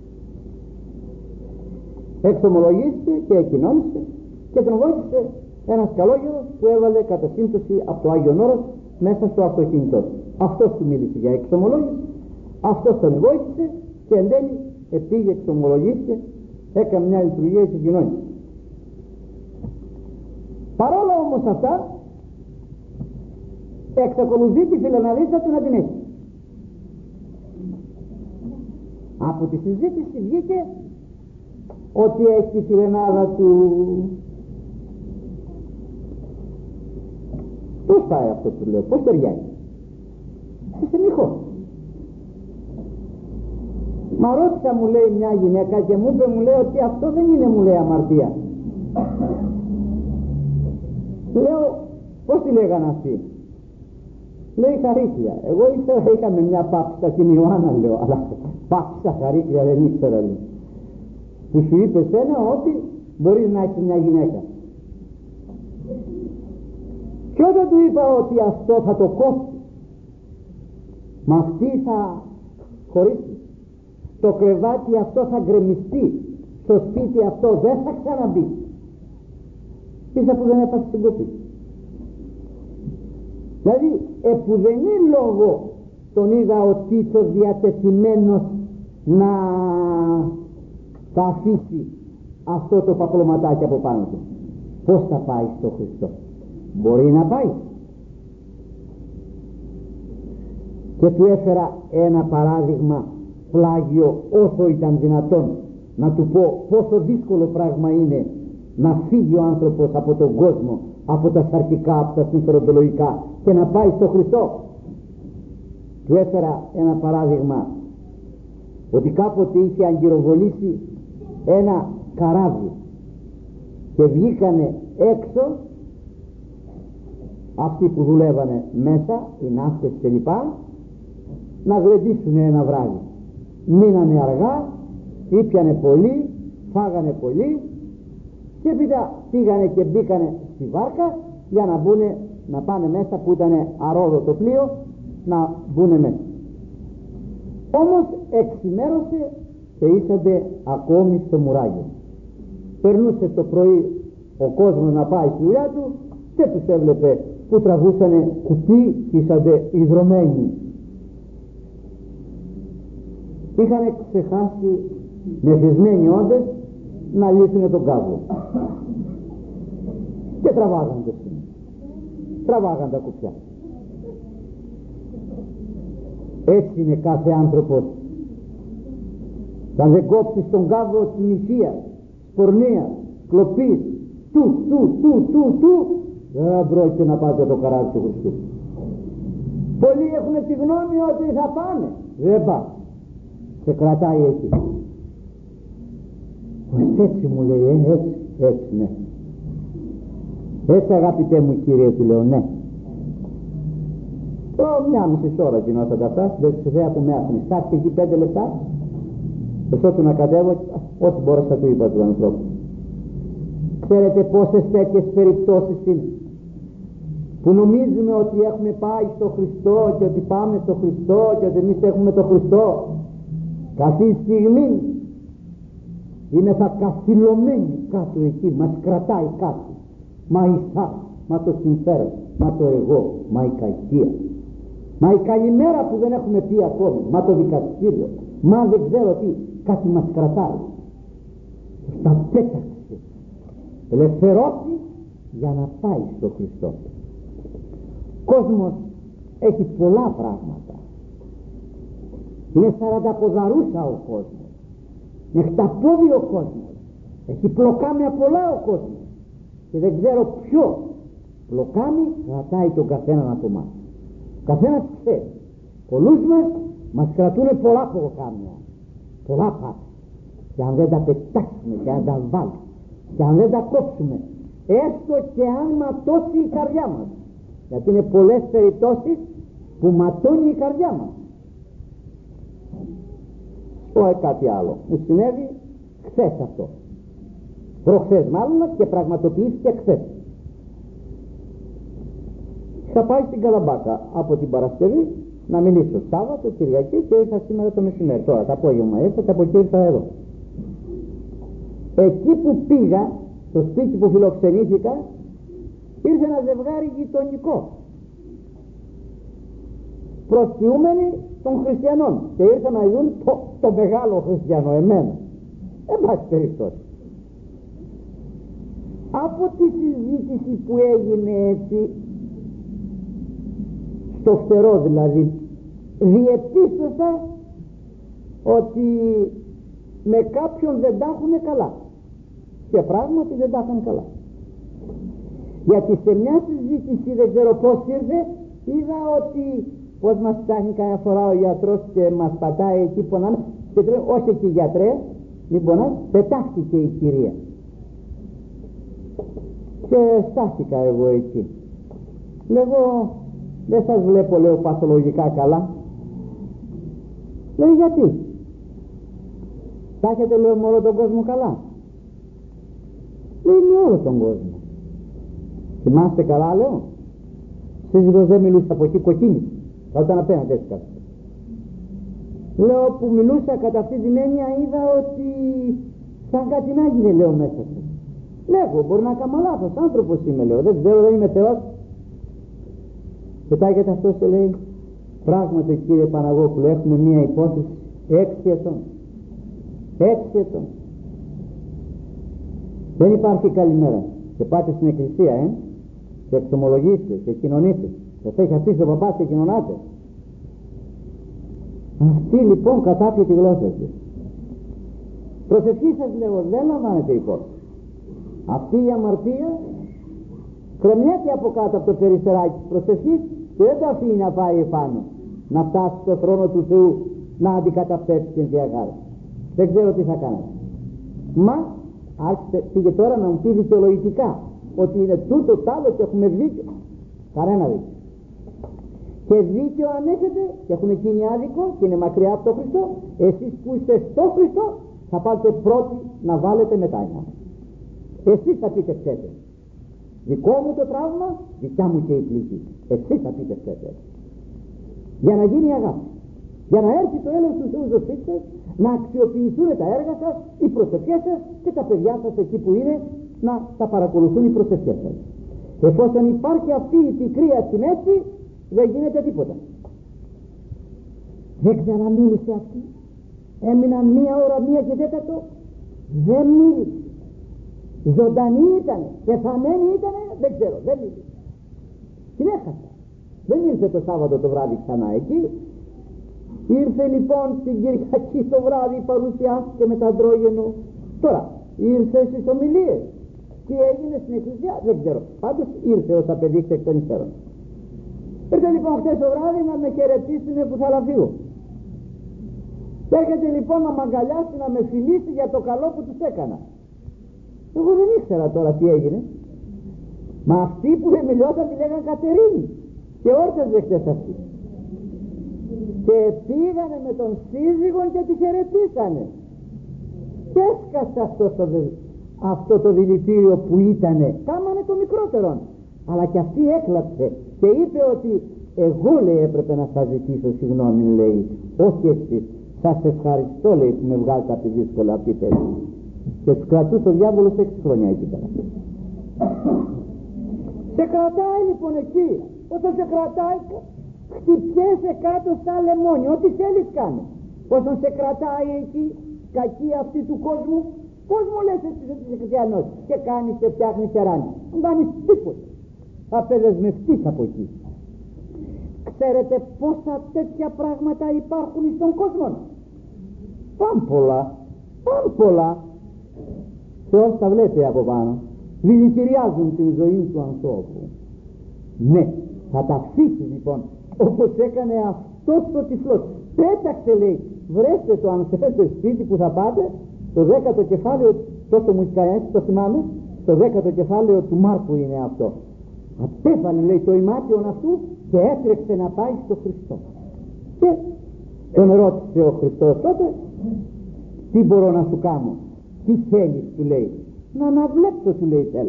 Εξομολογήθηκε και εκοινώνησε και τον βοήθησε ένας καλόγερος που έβαλε κατά σύμπτωση από το Άγιον Όρος μέσα στο αυτοκίνητό του. Αυτός του μίλησε για εξομολόγηση, αυτός τον βοήθησε και εν τέλει πήγε, εξομολογήθηκε, έκανε μια λειτουργία και κοινώνησε. Παρόλα όμως αυτά, εξακολουθεί τη φιλαναλίτσα του να την έχει. Από τη συζήτηση βγήκε ότι έχει τη φιλενάδα του. Πώς πάει αυτό, του λέω, πώς ταιριάζει? Είσαι μοιχός. Μα ρώτησα, μου λέει, μια γυναίκα και μου είπε, μου λέει, ότι αυτό δεν είναι, μου λέει, αμαρτία. Λέω, πώς τη λέγανε αυτή? Λέει χαρίκλια. Εγώ ήξερα, είχαμε μια πάψα την Ιωάννα, λέω, αλλά πάψα χαρίκλια δεν ήξερα, λέω. Που σου είπε σένα ότι μπορείς να έχεις μια γυναίκα. Και όταν του είπα ότι αυτό θα το κόψει, μα αυτή θα χωρίσει, το κρεβάτι αυτό θα γκρεμιστεί, στο σπίτι αυτό δεν θα ξαναμπεί, ίσα που δεν έπασε την κοπή. Δηλαδή επουδενή λόγο τον είδα ο Τίτος διατεθειμένος να θα αφήσει αυτό το παπλωματάκι από πάνω του. Πώς θα πάει στο Χριστό? Μπορεί να πάει. Και του έφερα ένα παράδειγμα πλάγιο όσο ήταν δυνατόν, να του πω πόσο δύσκολο πράγμα είναι να φύγει ο άνθρωπος από τον κόσμο, από τα σαρκικά, από τα συμφεροντολογικά και να πάει στο Χριστό. Του έφερα ένα παράδειγμα ότι κάποτε είχε αγκυροβολήσει ένα καράβι και βγήκανε έξω αυτοί που δουλεύανε μέσα, οι ναύτες κλπ, να γλεντήσουν ένα βράδυ. Μείνανε αργά, ήπιανε πολύ, φάγανε πολύ και έπειτα πήγανε και μπήκανε στη βάρκα για να μπουνε, να πάνε μέσα που ήταν αρόδο το πλοίο, να μπουνε μέσα. Όμως εξημέρωσε και ήσανται ακόμη στο μουράγιο. Περνούσε το πρωί ο κόσμος να πάει στη δουλειά του και τους έβλεπε που τραβούσανε κουπί και ήσανται ιδρωμένοι. Είχαν ξεχάσει μεθυσμένοι όντες να λύσουν τον κάβο και τραβάγαν το σημείο, τραβάγαν τα κουπιά. Έτσι είναι κάθε άνθρωπος. Αν δεν κόψεις τον κάβο της μυσίας, πορνείας, κλοπής, δεν πρόκειται να πάτε το καράβι του Χριστού. Πολλοί έχουν τη γνώμη ότι θα πάνε, δεν πάνε, σε κρατάει εκεί. Έτσι μου λέει, έτσι ναι, έτσι αγαπητέ μου κύριε, του λέω ναι. Μια μισή ώρα γινόταν αυτά, δεν ξέρω που με άφηνε. Κάτσε εκεί 5 λεπτά, ώσου να κατέβω, ό,τι μπόρεσα του είπα του ανθρώπου. Ξέρετε πόσες τέτοιες περιπτώσεις είναι που νομίζουμε ότι έχουμε πάει στο Χριστό και ότι πάμε στο Χριστό και ότι εμείς έχουμε το Χριστό. Κάθε στιγμή είναι θα καθυλωμένοι κάτω εκεί, μας κρατάει κάτι. Μα η σά, μα το συμφέρον, μα το εγώ, μα η κακία, μα η καλημέρα που δεν έχουμε πει ακόμη, μα το δικαστήριο, μα δεν ξέρω τι, κάτι μας κρατάει. Τα πέταξε, ελευθερώθη για να πάει στο Χριστό. Κόσμος έχει πολλά πράγματα. Είναι 40 ποδαρούσα ο κόσμος, είναι χταπόδι ο κόσμος, έχει πλοκάμια πολλά ο κόσμος και δεν ξέρω ποιο πλοκάμι κρατάει τον καθέναν από εμάς. Ο καθένας ξέρει. Πολλούς μας κρατούν πολλά πλοκάμια, πολλά πάντα, και αν δεν τα πετάξουμε και αν τα βάλουμε και αν δεν τα κόψουμε, έστω και αν ματώσει η καρδιά μας, γιατί είναι πολλές περιπτώσεις που ματώνει η καρδιά μας. Κάτι άλλο μου συνέβη χθες αυτό, προχθές μάλλον, και πραγματοποιήθηκε χθες. Θα πάει στην Καλαμπάκα από την Παρασκευή να μιλήσω Σάββατο, Κυριακή, και ήρθα σήμερα το μεσημέρι. Τώρα το απόγευμα ήρθα και από εκεί ήρθα εδώ. Εκεί που πήγα, στο σπίτι που φιλοξενήθηκα, ήρθε ένα ζευγάρι γειτονικό, προσποιούμενοι των χριστιανών, και ήρθαν να δουν το μεγάλο χριστιανό, εμένα. Εν πάση περιπτώσει, από τη συζήτηση που έγινε έτσι στο φτερό δηλαδή, διεπίστωσα ότι με κάποιον δεν τα έχουν καλά, και πράγματι δεν τα είχαν καλά, γιατί σε μια συζήτηση, δεν ξέρω πώς ήρθε, είδα ότι πως μας φτάνει καμιά φορά ο γιατρός και μας πατάει εκεί που πονάμε και λέει, όχι εκεί γιατρέ, μην πονάς, πετάχτηκε η κυρία. Και στάθηκα εγώ εκεί. Λέγω, δεν σας βλέπω, λέω, παθολογικά καλά. Λέει, γιατί? Θα έχετε, λέω, με όλο τον κόσμο καλά? Λέει, με όλο τον κόσμο. Θυμάστε καλά, λέω? σύζυγος δεν μιλούσε από εκεί, κοκκίνη. Θα ήταν απέναντι έτσι κάτω. Λέω που μιλούσα κατά αυτή την έννοια, είδα ότι σαν κάτι να γίνει, λέω μέσα σου. Λέγω, μπορεί να κάνω λάθος, άνθρωπος είμαι, λέω, δεν ξέρω, δεν είμαι Θεός. Κοιτάγεται αυτός και λέει, πράγματι κύριε Παναγόπουλο, έχουμε μία υπόθεση 6 ετών. 6 ετών. Δεν υπάρχει καλημέρα. Και πάτε στην εκκλησία, και εξομολογήστε και κοινωνήστε. Σας έχει αφήσει ο παπάς και κοινωνάτε. Αυτή λοιπόν κατάπιε τη γλώσσα της. Προσευχή σας, λέω, δεν λαμβάνετε υπόψη. Αυτή η αμαρτία κρεμιέται από κάτω από το περιστεράκι της προσευχής και δεν τα αφήνει να πάει επάνω, να φτάσει στο θρόνο του Θεού, να αντικαταπτέψει την διαγάρα. Δεν ξέρω τι θα κάνω. Μα πήγε τώρα να μου πει δικαιολογητικά ότι είναι τούτο τ' άλλο και έχουμε δίκιο. Κανένα δίκιο. Και δίκιο αν έχετε και έχουν εκείνοι άδικο και είναι μακριά από τον Χριστό, εσείς που είστε στο Χριστό θα πάτε πρώτοι να βάλετε μετάνια. Εσείς θα πείτε φταίτε. Δικό μου το τραύμα, δικιά μου και η πληγή. Εσείς θα πείτε φταίτε. Για να γίνει αγάπη, για να έρθει το έλεος του Θεού στο σπίτι σας, να αξιοποιηθούν τα έργα σας, οι προσευχές σας και τα παιδιά σας εκεί που είναι να τα παρακολουθούν οι προσευχές σας. Εφόσον υπάρχει αυτή η πικρή αστιμέση, δεν γίνεται τίποτα. Δεν ξαναμίλησε αυτή. Έμειναν 1 ώρα, 1:04, δεν μίλησε. Ζωντανή ήτανε, πεθαμένη ήτανε, δεν ξέρω, δεν μίλησε. Την έχασα. Δεν ήρθε το Σάββατο το βράδυ ξανά εκεί. Ήρθε λοιπόν την Κυριακή το βράδυ, παρουσιάστηκε με τα αντρόγενο. Τώρα ήρθε στις ομιλίες. Τι έγινε στην εκκλησία δεν ξέρω. Πάντως ήρθε ως απεδείχθη εκ των υστέρων. Ήρθε λοιπόν χτες το βράδυ να με χαιρετήσουν που θα λαφύγω. Και έρχεται λοιπόν να μ' αγκαλιάσει, να με φιλήσει για το καλό που τους έκανα. Εγώ δεν ήξερα τώρα τι έγινε. Μα αυτοί που δεν μιλιόταν τη λέγαν Κατερίνη. Και όρταζε χτες αυτή. Και πήγανε με τον σύζυγο και τη χαιρετήσανε. Και έσκασε αυτό το δηλητήριο που ήτανε. Κάμανε το μικρότερο. Αλλά και αυτή έκλαψε και είπε ότι εγώ, λέει, έπρεπε να σας ζητήσω συγγνώμη, λέει, όχι εσείς. Σας ευχαριστώ, λέει, που με βγάλετε από τη δύσκολα αυτή θέση. Και τους κρατούσε ο διάβολος 6 χρόνια εκεί πέρα. Σε κρατάει λοιπόν εκεί. Όταν σε κρατάει, χτυπιέσαι κάτω στα λεμόνια. Ό,τι θέλεις κάνε. Όταν σε κρατάει εκεί, κακή αυτή του κόσμου, πώς μου λες εσύ ότι είσαι χριστιανός και κάνεις και φτιάχνεις και ράνεις. Δεν κάνεις τίποτα. Θα απεδεσμευτείς από εκεί. Ξέρετε πόσα τέτοια πράγματα υπάρχουν στον κόσμο? Παν πολλά. Θεός τα βλέπει από πάνω. Δηλητηριάζουν την ζωή του ανθρώπου. Ναι, θα τα αφήσεις λοιπόν, όπως έκανε αυτός ο τυφλός. Πέταξε, λέει, βρέστε το αν θέλετε σπίτι που θα πάτε, το 10ο κεφάλαιο, τόσο μου έτσι το θυμάμαι, το 10ο κεφάλαιο του Μάρκου είναι αυτό. Απέβαλε, λέει, το ημάτιον αυτού και έτρεξε να πάει στο Χριστό. Και τον ρώτησε ο Χριστός τότε, τι μπορώ να σου κάνω, τι θέλεις, του λέει. Να αναβλέψω, του λέει, θέλω.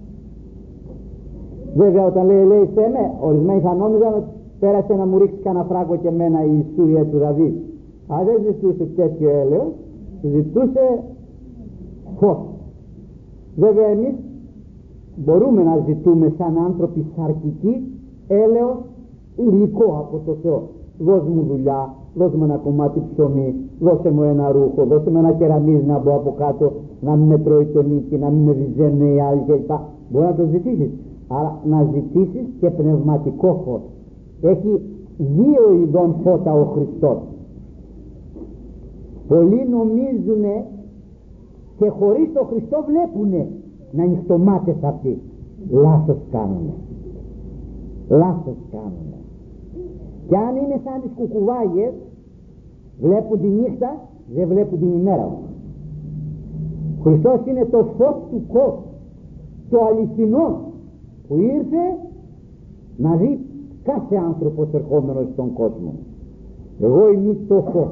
Βέβαια όταν λέει σε με, ορισμένοι θα νόμιζαν ότι πέρασε να μου ρίξει κανένα φράγκο και εμένα η Σούρια του Δαβίδ. Αλλά δεν ζητούσε τέτοιο έλεος, ζητούσε φως. Βέβαια εμείς μπορούμε να ζητούμε σαν άνθρωποι σαρκικοί έλεος υλικό από το Θεό. Δώσ' μου δουλειά, δώσ' μου ένα κομμάτι ψωμί, δώσε μου ένα ρούχο, δώσε μου ένα κεραμίδι να μπω από κάτω, να μην με τρώει το νίκη, να μην με βυζένουν οι άλλοι κλπ. Μπορεί να το ζητήσεις. Άρα να ζητήσεις και πνευματικό φως. Έχει 2 ειδών φώτα ο Χριστός. Πολλοί νομίζουνε και χωρίς τον Χριστό βλέπουνε να νυχτωμάτες αυτοί. Λάθος κάνουνε. Και αν είναι σαν τις κουκουβάγες, βλέπουν τη νύχτα, δεν βλέπουν την ημέρα. Ο Χριστός είναι το φως του κόσμου, το αληθινό, που ήρθε να δει κάθε άνθρωπος ερχόμενος στον κόσμο. Εγώ είμαι το φως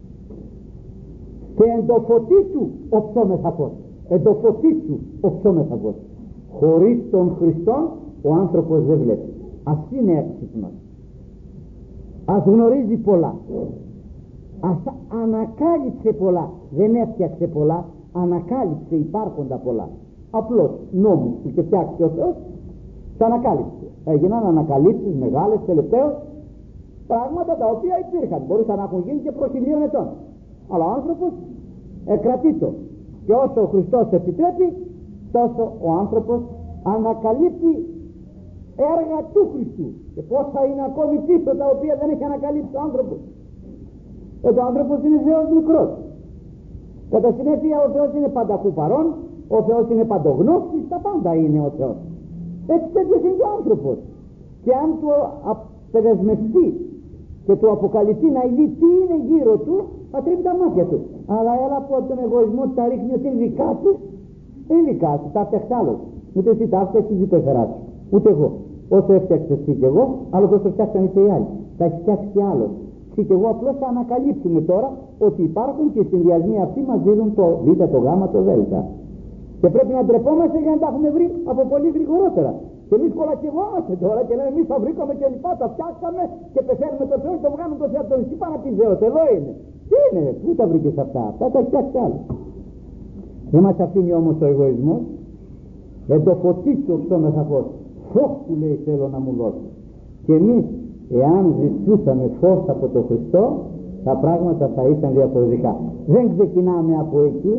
και εν το φωτί του οψόμεθα φως. Χωρίς τον Χριστό ο άνθρωπος δεν βλέπει. ας είναι έξυπνος, ας γνωρίζει πολλά, ας ανακάλυψε πολλά, δεν έφτιαξε πολλά, ανακάλυψε υπάρχοντα πολλά. Απλώς νόμους που και φτιάξει ο Θεός τα ανακάλυψε. Έγιναν ανακαλύψεις μεγάλες τελευταίως, πράγματα τα οποία υπήρχαν, μπορούσαν να έχουν γίνει και προ 1000 ετών, αλλά ο άνθρωπος εκρατεί το, και όσο ο Χριστός επιτρέπει τόσο ο άνθρωπος ανακαλύπτει έργα του Χριστού, και πόσα είναι ακόμη πίσω τα οποία δεν έχει ανακαλύψει ο άνθρωπος. Ο άνθρωπος είναι Θεός μικρός, κατά συνέπεια ο Θεός είναι πανταχού παρών, ο Θεός είναι παντογνώστης, τα πάντα είναι ο Θεός. Έτσι τέτοιος είναι και ο άνθρωπος, και αν του απεδεσμευτεί και του αποκαλυφθεί να δει τι είναι γύρω του, θα τρίβει τα μάτια του. Αλλά έλα από τον εγωισμό τα ρίχνει ότι είναι δικά του, είναι δικά του, τα φτιάξει άλλος. Ούτε εσύ τα φτιάξεις, δεν το έφεράς σου, ούτε εγώ. Όσο έφτιαξες εσύ και εγώ, άλλο τόσο φτιάξανε και οι άλλοι, τα έχει φτιάξει και άλλος. Εσύ και εγώ απλώς θα ανακαλύψουμε τώρα ότι υπάρχουν και οι συνδυασμοί αυτοί μας δίνουν το Β, το Γ, το Δ. Και πρέπει να ντρεπόμαστε για να τα έχουμε βρει από πολύ γρηγορότερα. Και εμείς κολακευόμαστε τώρα και λέμε εμείς τα βρήκαμε και λοιπά, τα φτιάξαμε και πεθαίνουμε το Θεό και το βγάλουμε το Θεό από τον νησί. Πάνω να πει Θεός, εδώ είναι. Τι είναι, πού τα βρήκες αυτά, αυτά τα φτιάξει άλλο. Δεν μας αφήνει όμως ο εγωισμός. Εν το φωτίσω ψώμεθα φως. Φως που λέει θέλω να μου δώσει. Και εμείς εάν ζητούσαμε φως από τον Χριστό, τα πράγματα θα ήταν διαφορετικά. Δεν ξεκινάμε από εκεί.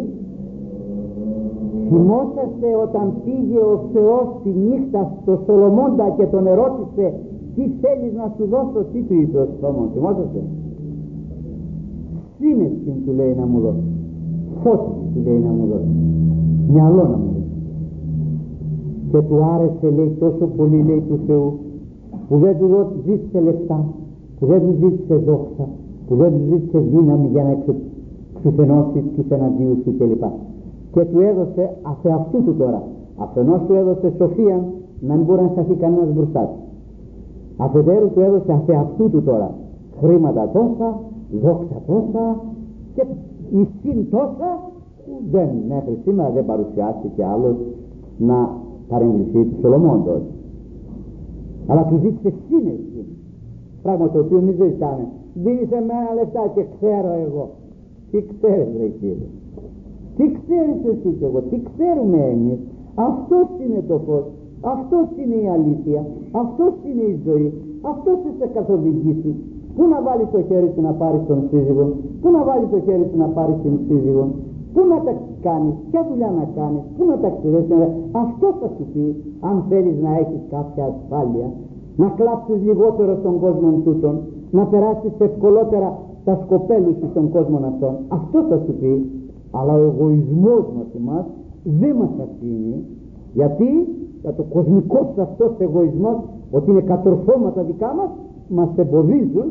Θυμόσαστε όταν πήγε ο Θεός τη νύχτα στο Σολομώντα και τον ερώτησε τι θέλεις να σου δώσω, τι του είπε ο Σολομών, θυμόσαστε? Σύνεση του λέει να μου δώσει, φώτιση του λέει να μου δώσει, μυαλό να μου δώσει. Και του άρεσε λέει τόσο πολύ λέει του Θεού, που δεν του ζήτησε λεφτά, που δεν του ζήτησε δόξα, που δεν του ζήτησε δύναμη για να εξουθενώσει τους εναντίους του κλπ. Και του έδωσε αφεαυτού του τώρα. Αφενός του έδωσε σοφία να μην μπορεί να σταθεί κανένας μπροστά του. Αφετέρου του έδωσε αφεαυτού του τώρα χρήματα τόσα, δόξα τόσα και ισχύν τόσα που δεν μέχρι σήμερα δεν παρουσιάστηκε άλλος να παρεμβληθεί του Σολομώντος. Αλλά του ζήτησε σύνεση, πράγμα το οποίο εμείς δεν ζητάμε. Δίνεις εμένα λεφτά και ξέρω εγώ. Τι ξέρεις ρε Κύριε? Τι ξέρεις εσύ και εγώ, τι ξέρουμε εμείς? Αυτός είναι το φως, αυτός είναι η αλήθεια, αυτός είναι η ζωή, αυτός θα σε καθοδηγήσει. Πού να βάλει το χέρι του να πάρει τον σύζυγο, πού να βάλει το χέρι του να πάρει την σύζυγο, πού να τα κάνεις, ποια δουλειά να κάνεις, πού να ταξιδέψεις. Αυτό θα σου πει αν θέλεις να έχεις κάποια ασφάλεια, να κλάψεις λιγότερο στον κόσμο τούτον, να περάσεις ευκολότερα τα σκοπέλου σου στον κόσμο αυτόν. Αυτό θα σου πει. Αλλά ο εγωισμός μας εμάς δεν μας αφήνει. Γιατί? Για το κοσμικός αυτός εγωισμός, ότι είναι κατορθώματα δικά μας εμποδίζουν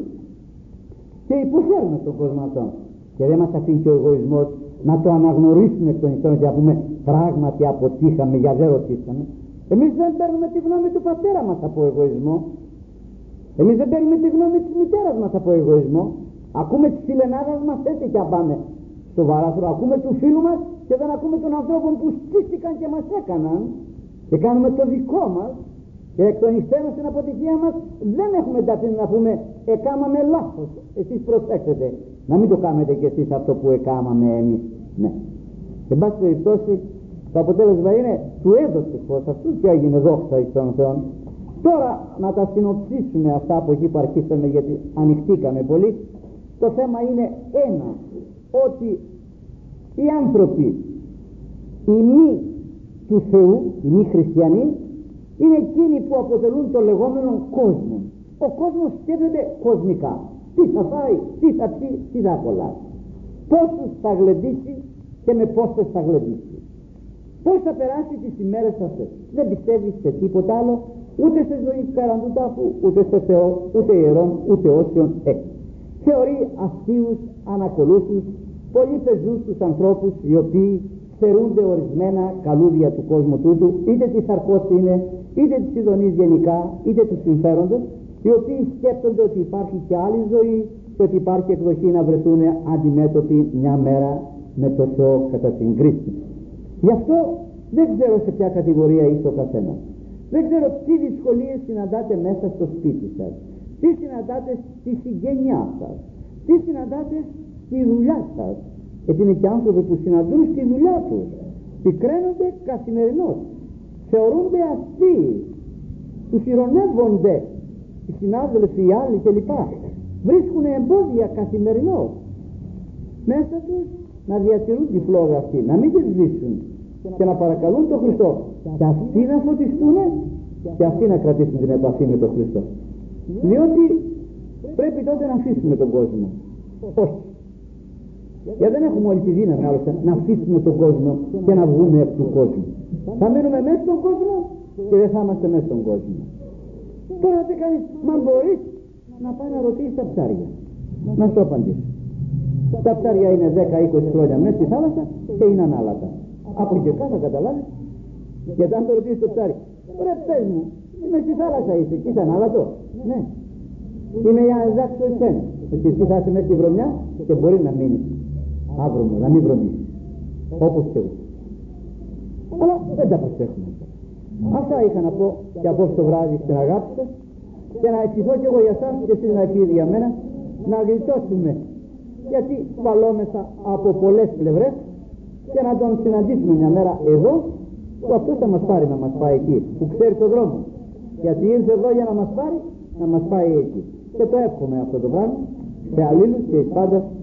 και υποφέρουμε στον κόσμο αυτόν. Και δεν μας αφήνει και ο εγωισμός να το αναγνωρίσουμε εκ των υστέρων και να πούμε πράγματι αποτύχαμε, για δεν ρωτήσαμε. Εμείς δεν παίρνουμε τη γνώμη του πατέρα μας από εγωισμό. Εμείς δεν παίρνουμε τη γνώμη της μητέρας μας από εγωισμό. Ακούμε τις φιλενάδες μας έτσι κι αν πάμε στο βαράθρο, ακούμε του φίλου μας και δεν ακούμε των ανθρώπων που στήθηκαν και μας έκαναν, και κάνουμε το δικό μας και εκ των υστέρων στην αποτυχία μας δεν έχουμε ταυτίνει να πούμε εκάμαμε λάθος, εσείς προσέξτε να μην το κάνετε κι εσείς αυτό που εκάμαμε εμείς. Ναι, εν πάση περιπτώσει το αποτέλεσμα είναι του έδωσε φως αυτού και έγινε δόξα εις τον Θεό. Τώρα να τα συνοψίσουμε αυτά από εκεί που αρχίσαμε, γιατί ανοιχτήκαμε πολύ. Το θέμα είναι ένα, ότι οι άνθρωποι, οι μη του Θεού, οι μη χριστιανοί, είναι εκείνοι που αποτελούν το λεγόμενο κόσμο. Ο κόσμος σκέφτεται κοσμικά. Τι θα φάει, τι θα πει, τι θα κολλάσει. Πόσους θα γλεντήσει και με πόσες θα γλεντήσει. Πώς θα περάσει τις ημέρες αυτές. Δεν πιστεύει σε τίποτα άλλο, ούτε σε ζωή πέραν του τάφου, ούτε σε Θεό, ούτε ιερών, ούτε όσιον έχει. Θεωρεί αστείους, ανακολούθους, πολύ πεζούς τους ανθρώπους οι οποίοι θερούνται ορισμένα καλούδια του κόσμου τούτου, είτε της Αρκός είναι, είτε της Ιδονής γενικά, είτε του συμφέροντος, οι οποίοι σκέπτονται ότι υπάρχει και άλλη ζωή και ότι υπάρχει εκδοχή να βρεθούν αντιμέτωποι μια μέρα με το Θεό κατά την κρίση. Γι' αυτό δεν ξέρω σε ποια κατηγορία είσαι ο καθένας. Δεν ξέρω τι δυσκολίες συναντάτε μέσα στο σπίτι σας, τι συναντάτε στη συγγένειά σας, τι συναντάτε στη δουλειά σας. Γιατί είναι και άνθρωποι που συναντούν στη δουλειά τους, πικραίνονται καθημερινώς, θεωρούνται αστείοι, τους ειρωνεύονται οι συνάδελφοι, οι άλλοι κλπ. Βρίσκουν εμπόδια καθημερινώς μέσα τους να διατηρούν τη φλόγα αυτή, να μην τη σβήσουν και να παρακαλούν τον Χριστό, και αυτοί να φωτιστούν και αυτοί να κρατήσουν την επαφή με τον Χριστό. Διότι πρέπει τότε να αφήσουμε τον κόσμο. Όχι, γιατί δεν έχουμε όλη τη δύναμη άλλωστε να αφήσουμε τον κόσμο και να βγούμε από του κόσμου. Θα μείνουμε μέσα στον κόσμο και δεν θα είμαστε μέσα στον κόσμο. Τώρα τι κάνεις? Μα μπορείς να πάει να ρωτήσεις τα ψάρια, να σου απαντήσει. Τα ψάρια είναι 10-20 χρόνια μέσα στη θάλασσα και είναι ανάλατα. Από και κάτω θα καταλάβεις. Γιατί αν το ρωτήσεις το ψάρι, ρε πες μου, είμαι στη θάλασσα είσαι και είσαι ανάλατο? Ναι. Είμαι για να διδάξω εσένα ότι εσύ θα είσαι μέσα στη βρωμιά και μπορεί να μείνει άβρωμο, να μην βρωμίσει όπως και εγώ. Αλλά δεν τα προσέχουμε. Αυτά είχα να πω και από το βράδυ στην αγάπη σας, και να ευχηθώ και εγώ για εσάς και εσείς να ευχηθείτε για μένα, να γλιτώσουμε, γιατί βαλόμεθα από πολλές πλευρές, και να τον συναντήσουμε μια μέρα εδώ, που αυτός θα μας πάρει να μας πάει εκεί, που ξέρει τον δρόμο, γιατί ήρθε εδώ για να μας πάρει, να μας πάει εκεί. Και το εύχομαι αυτό το πράγμα σε αλλήλους και εις πάντα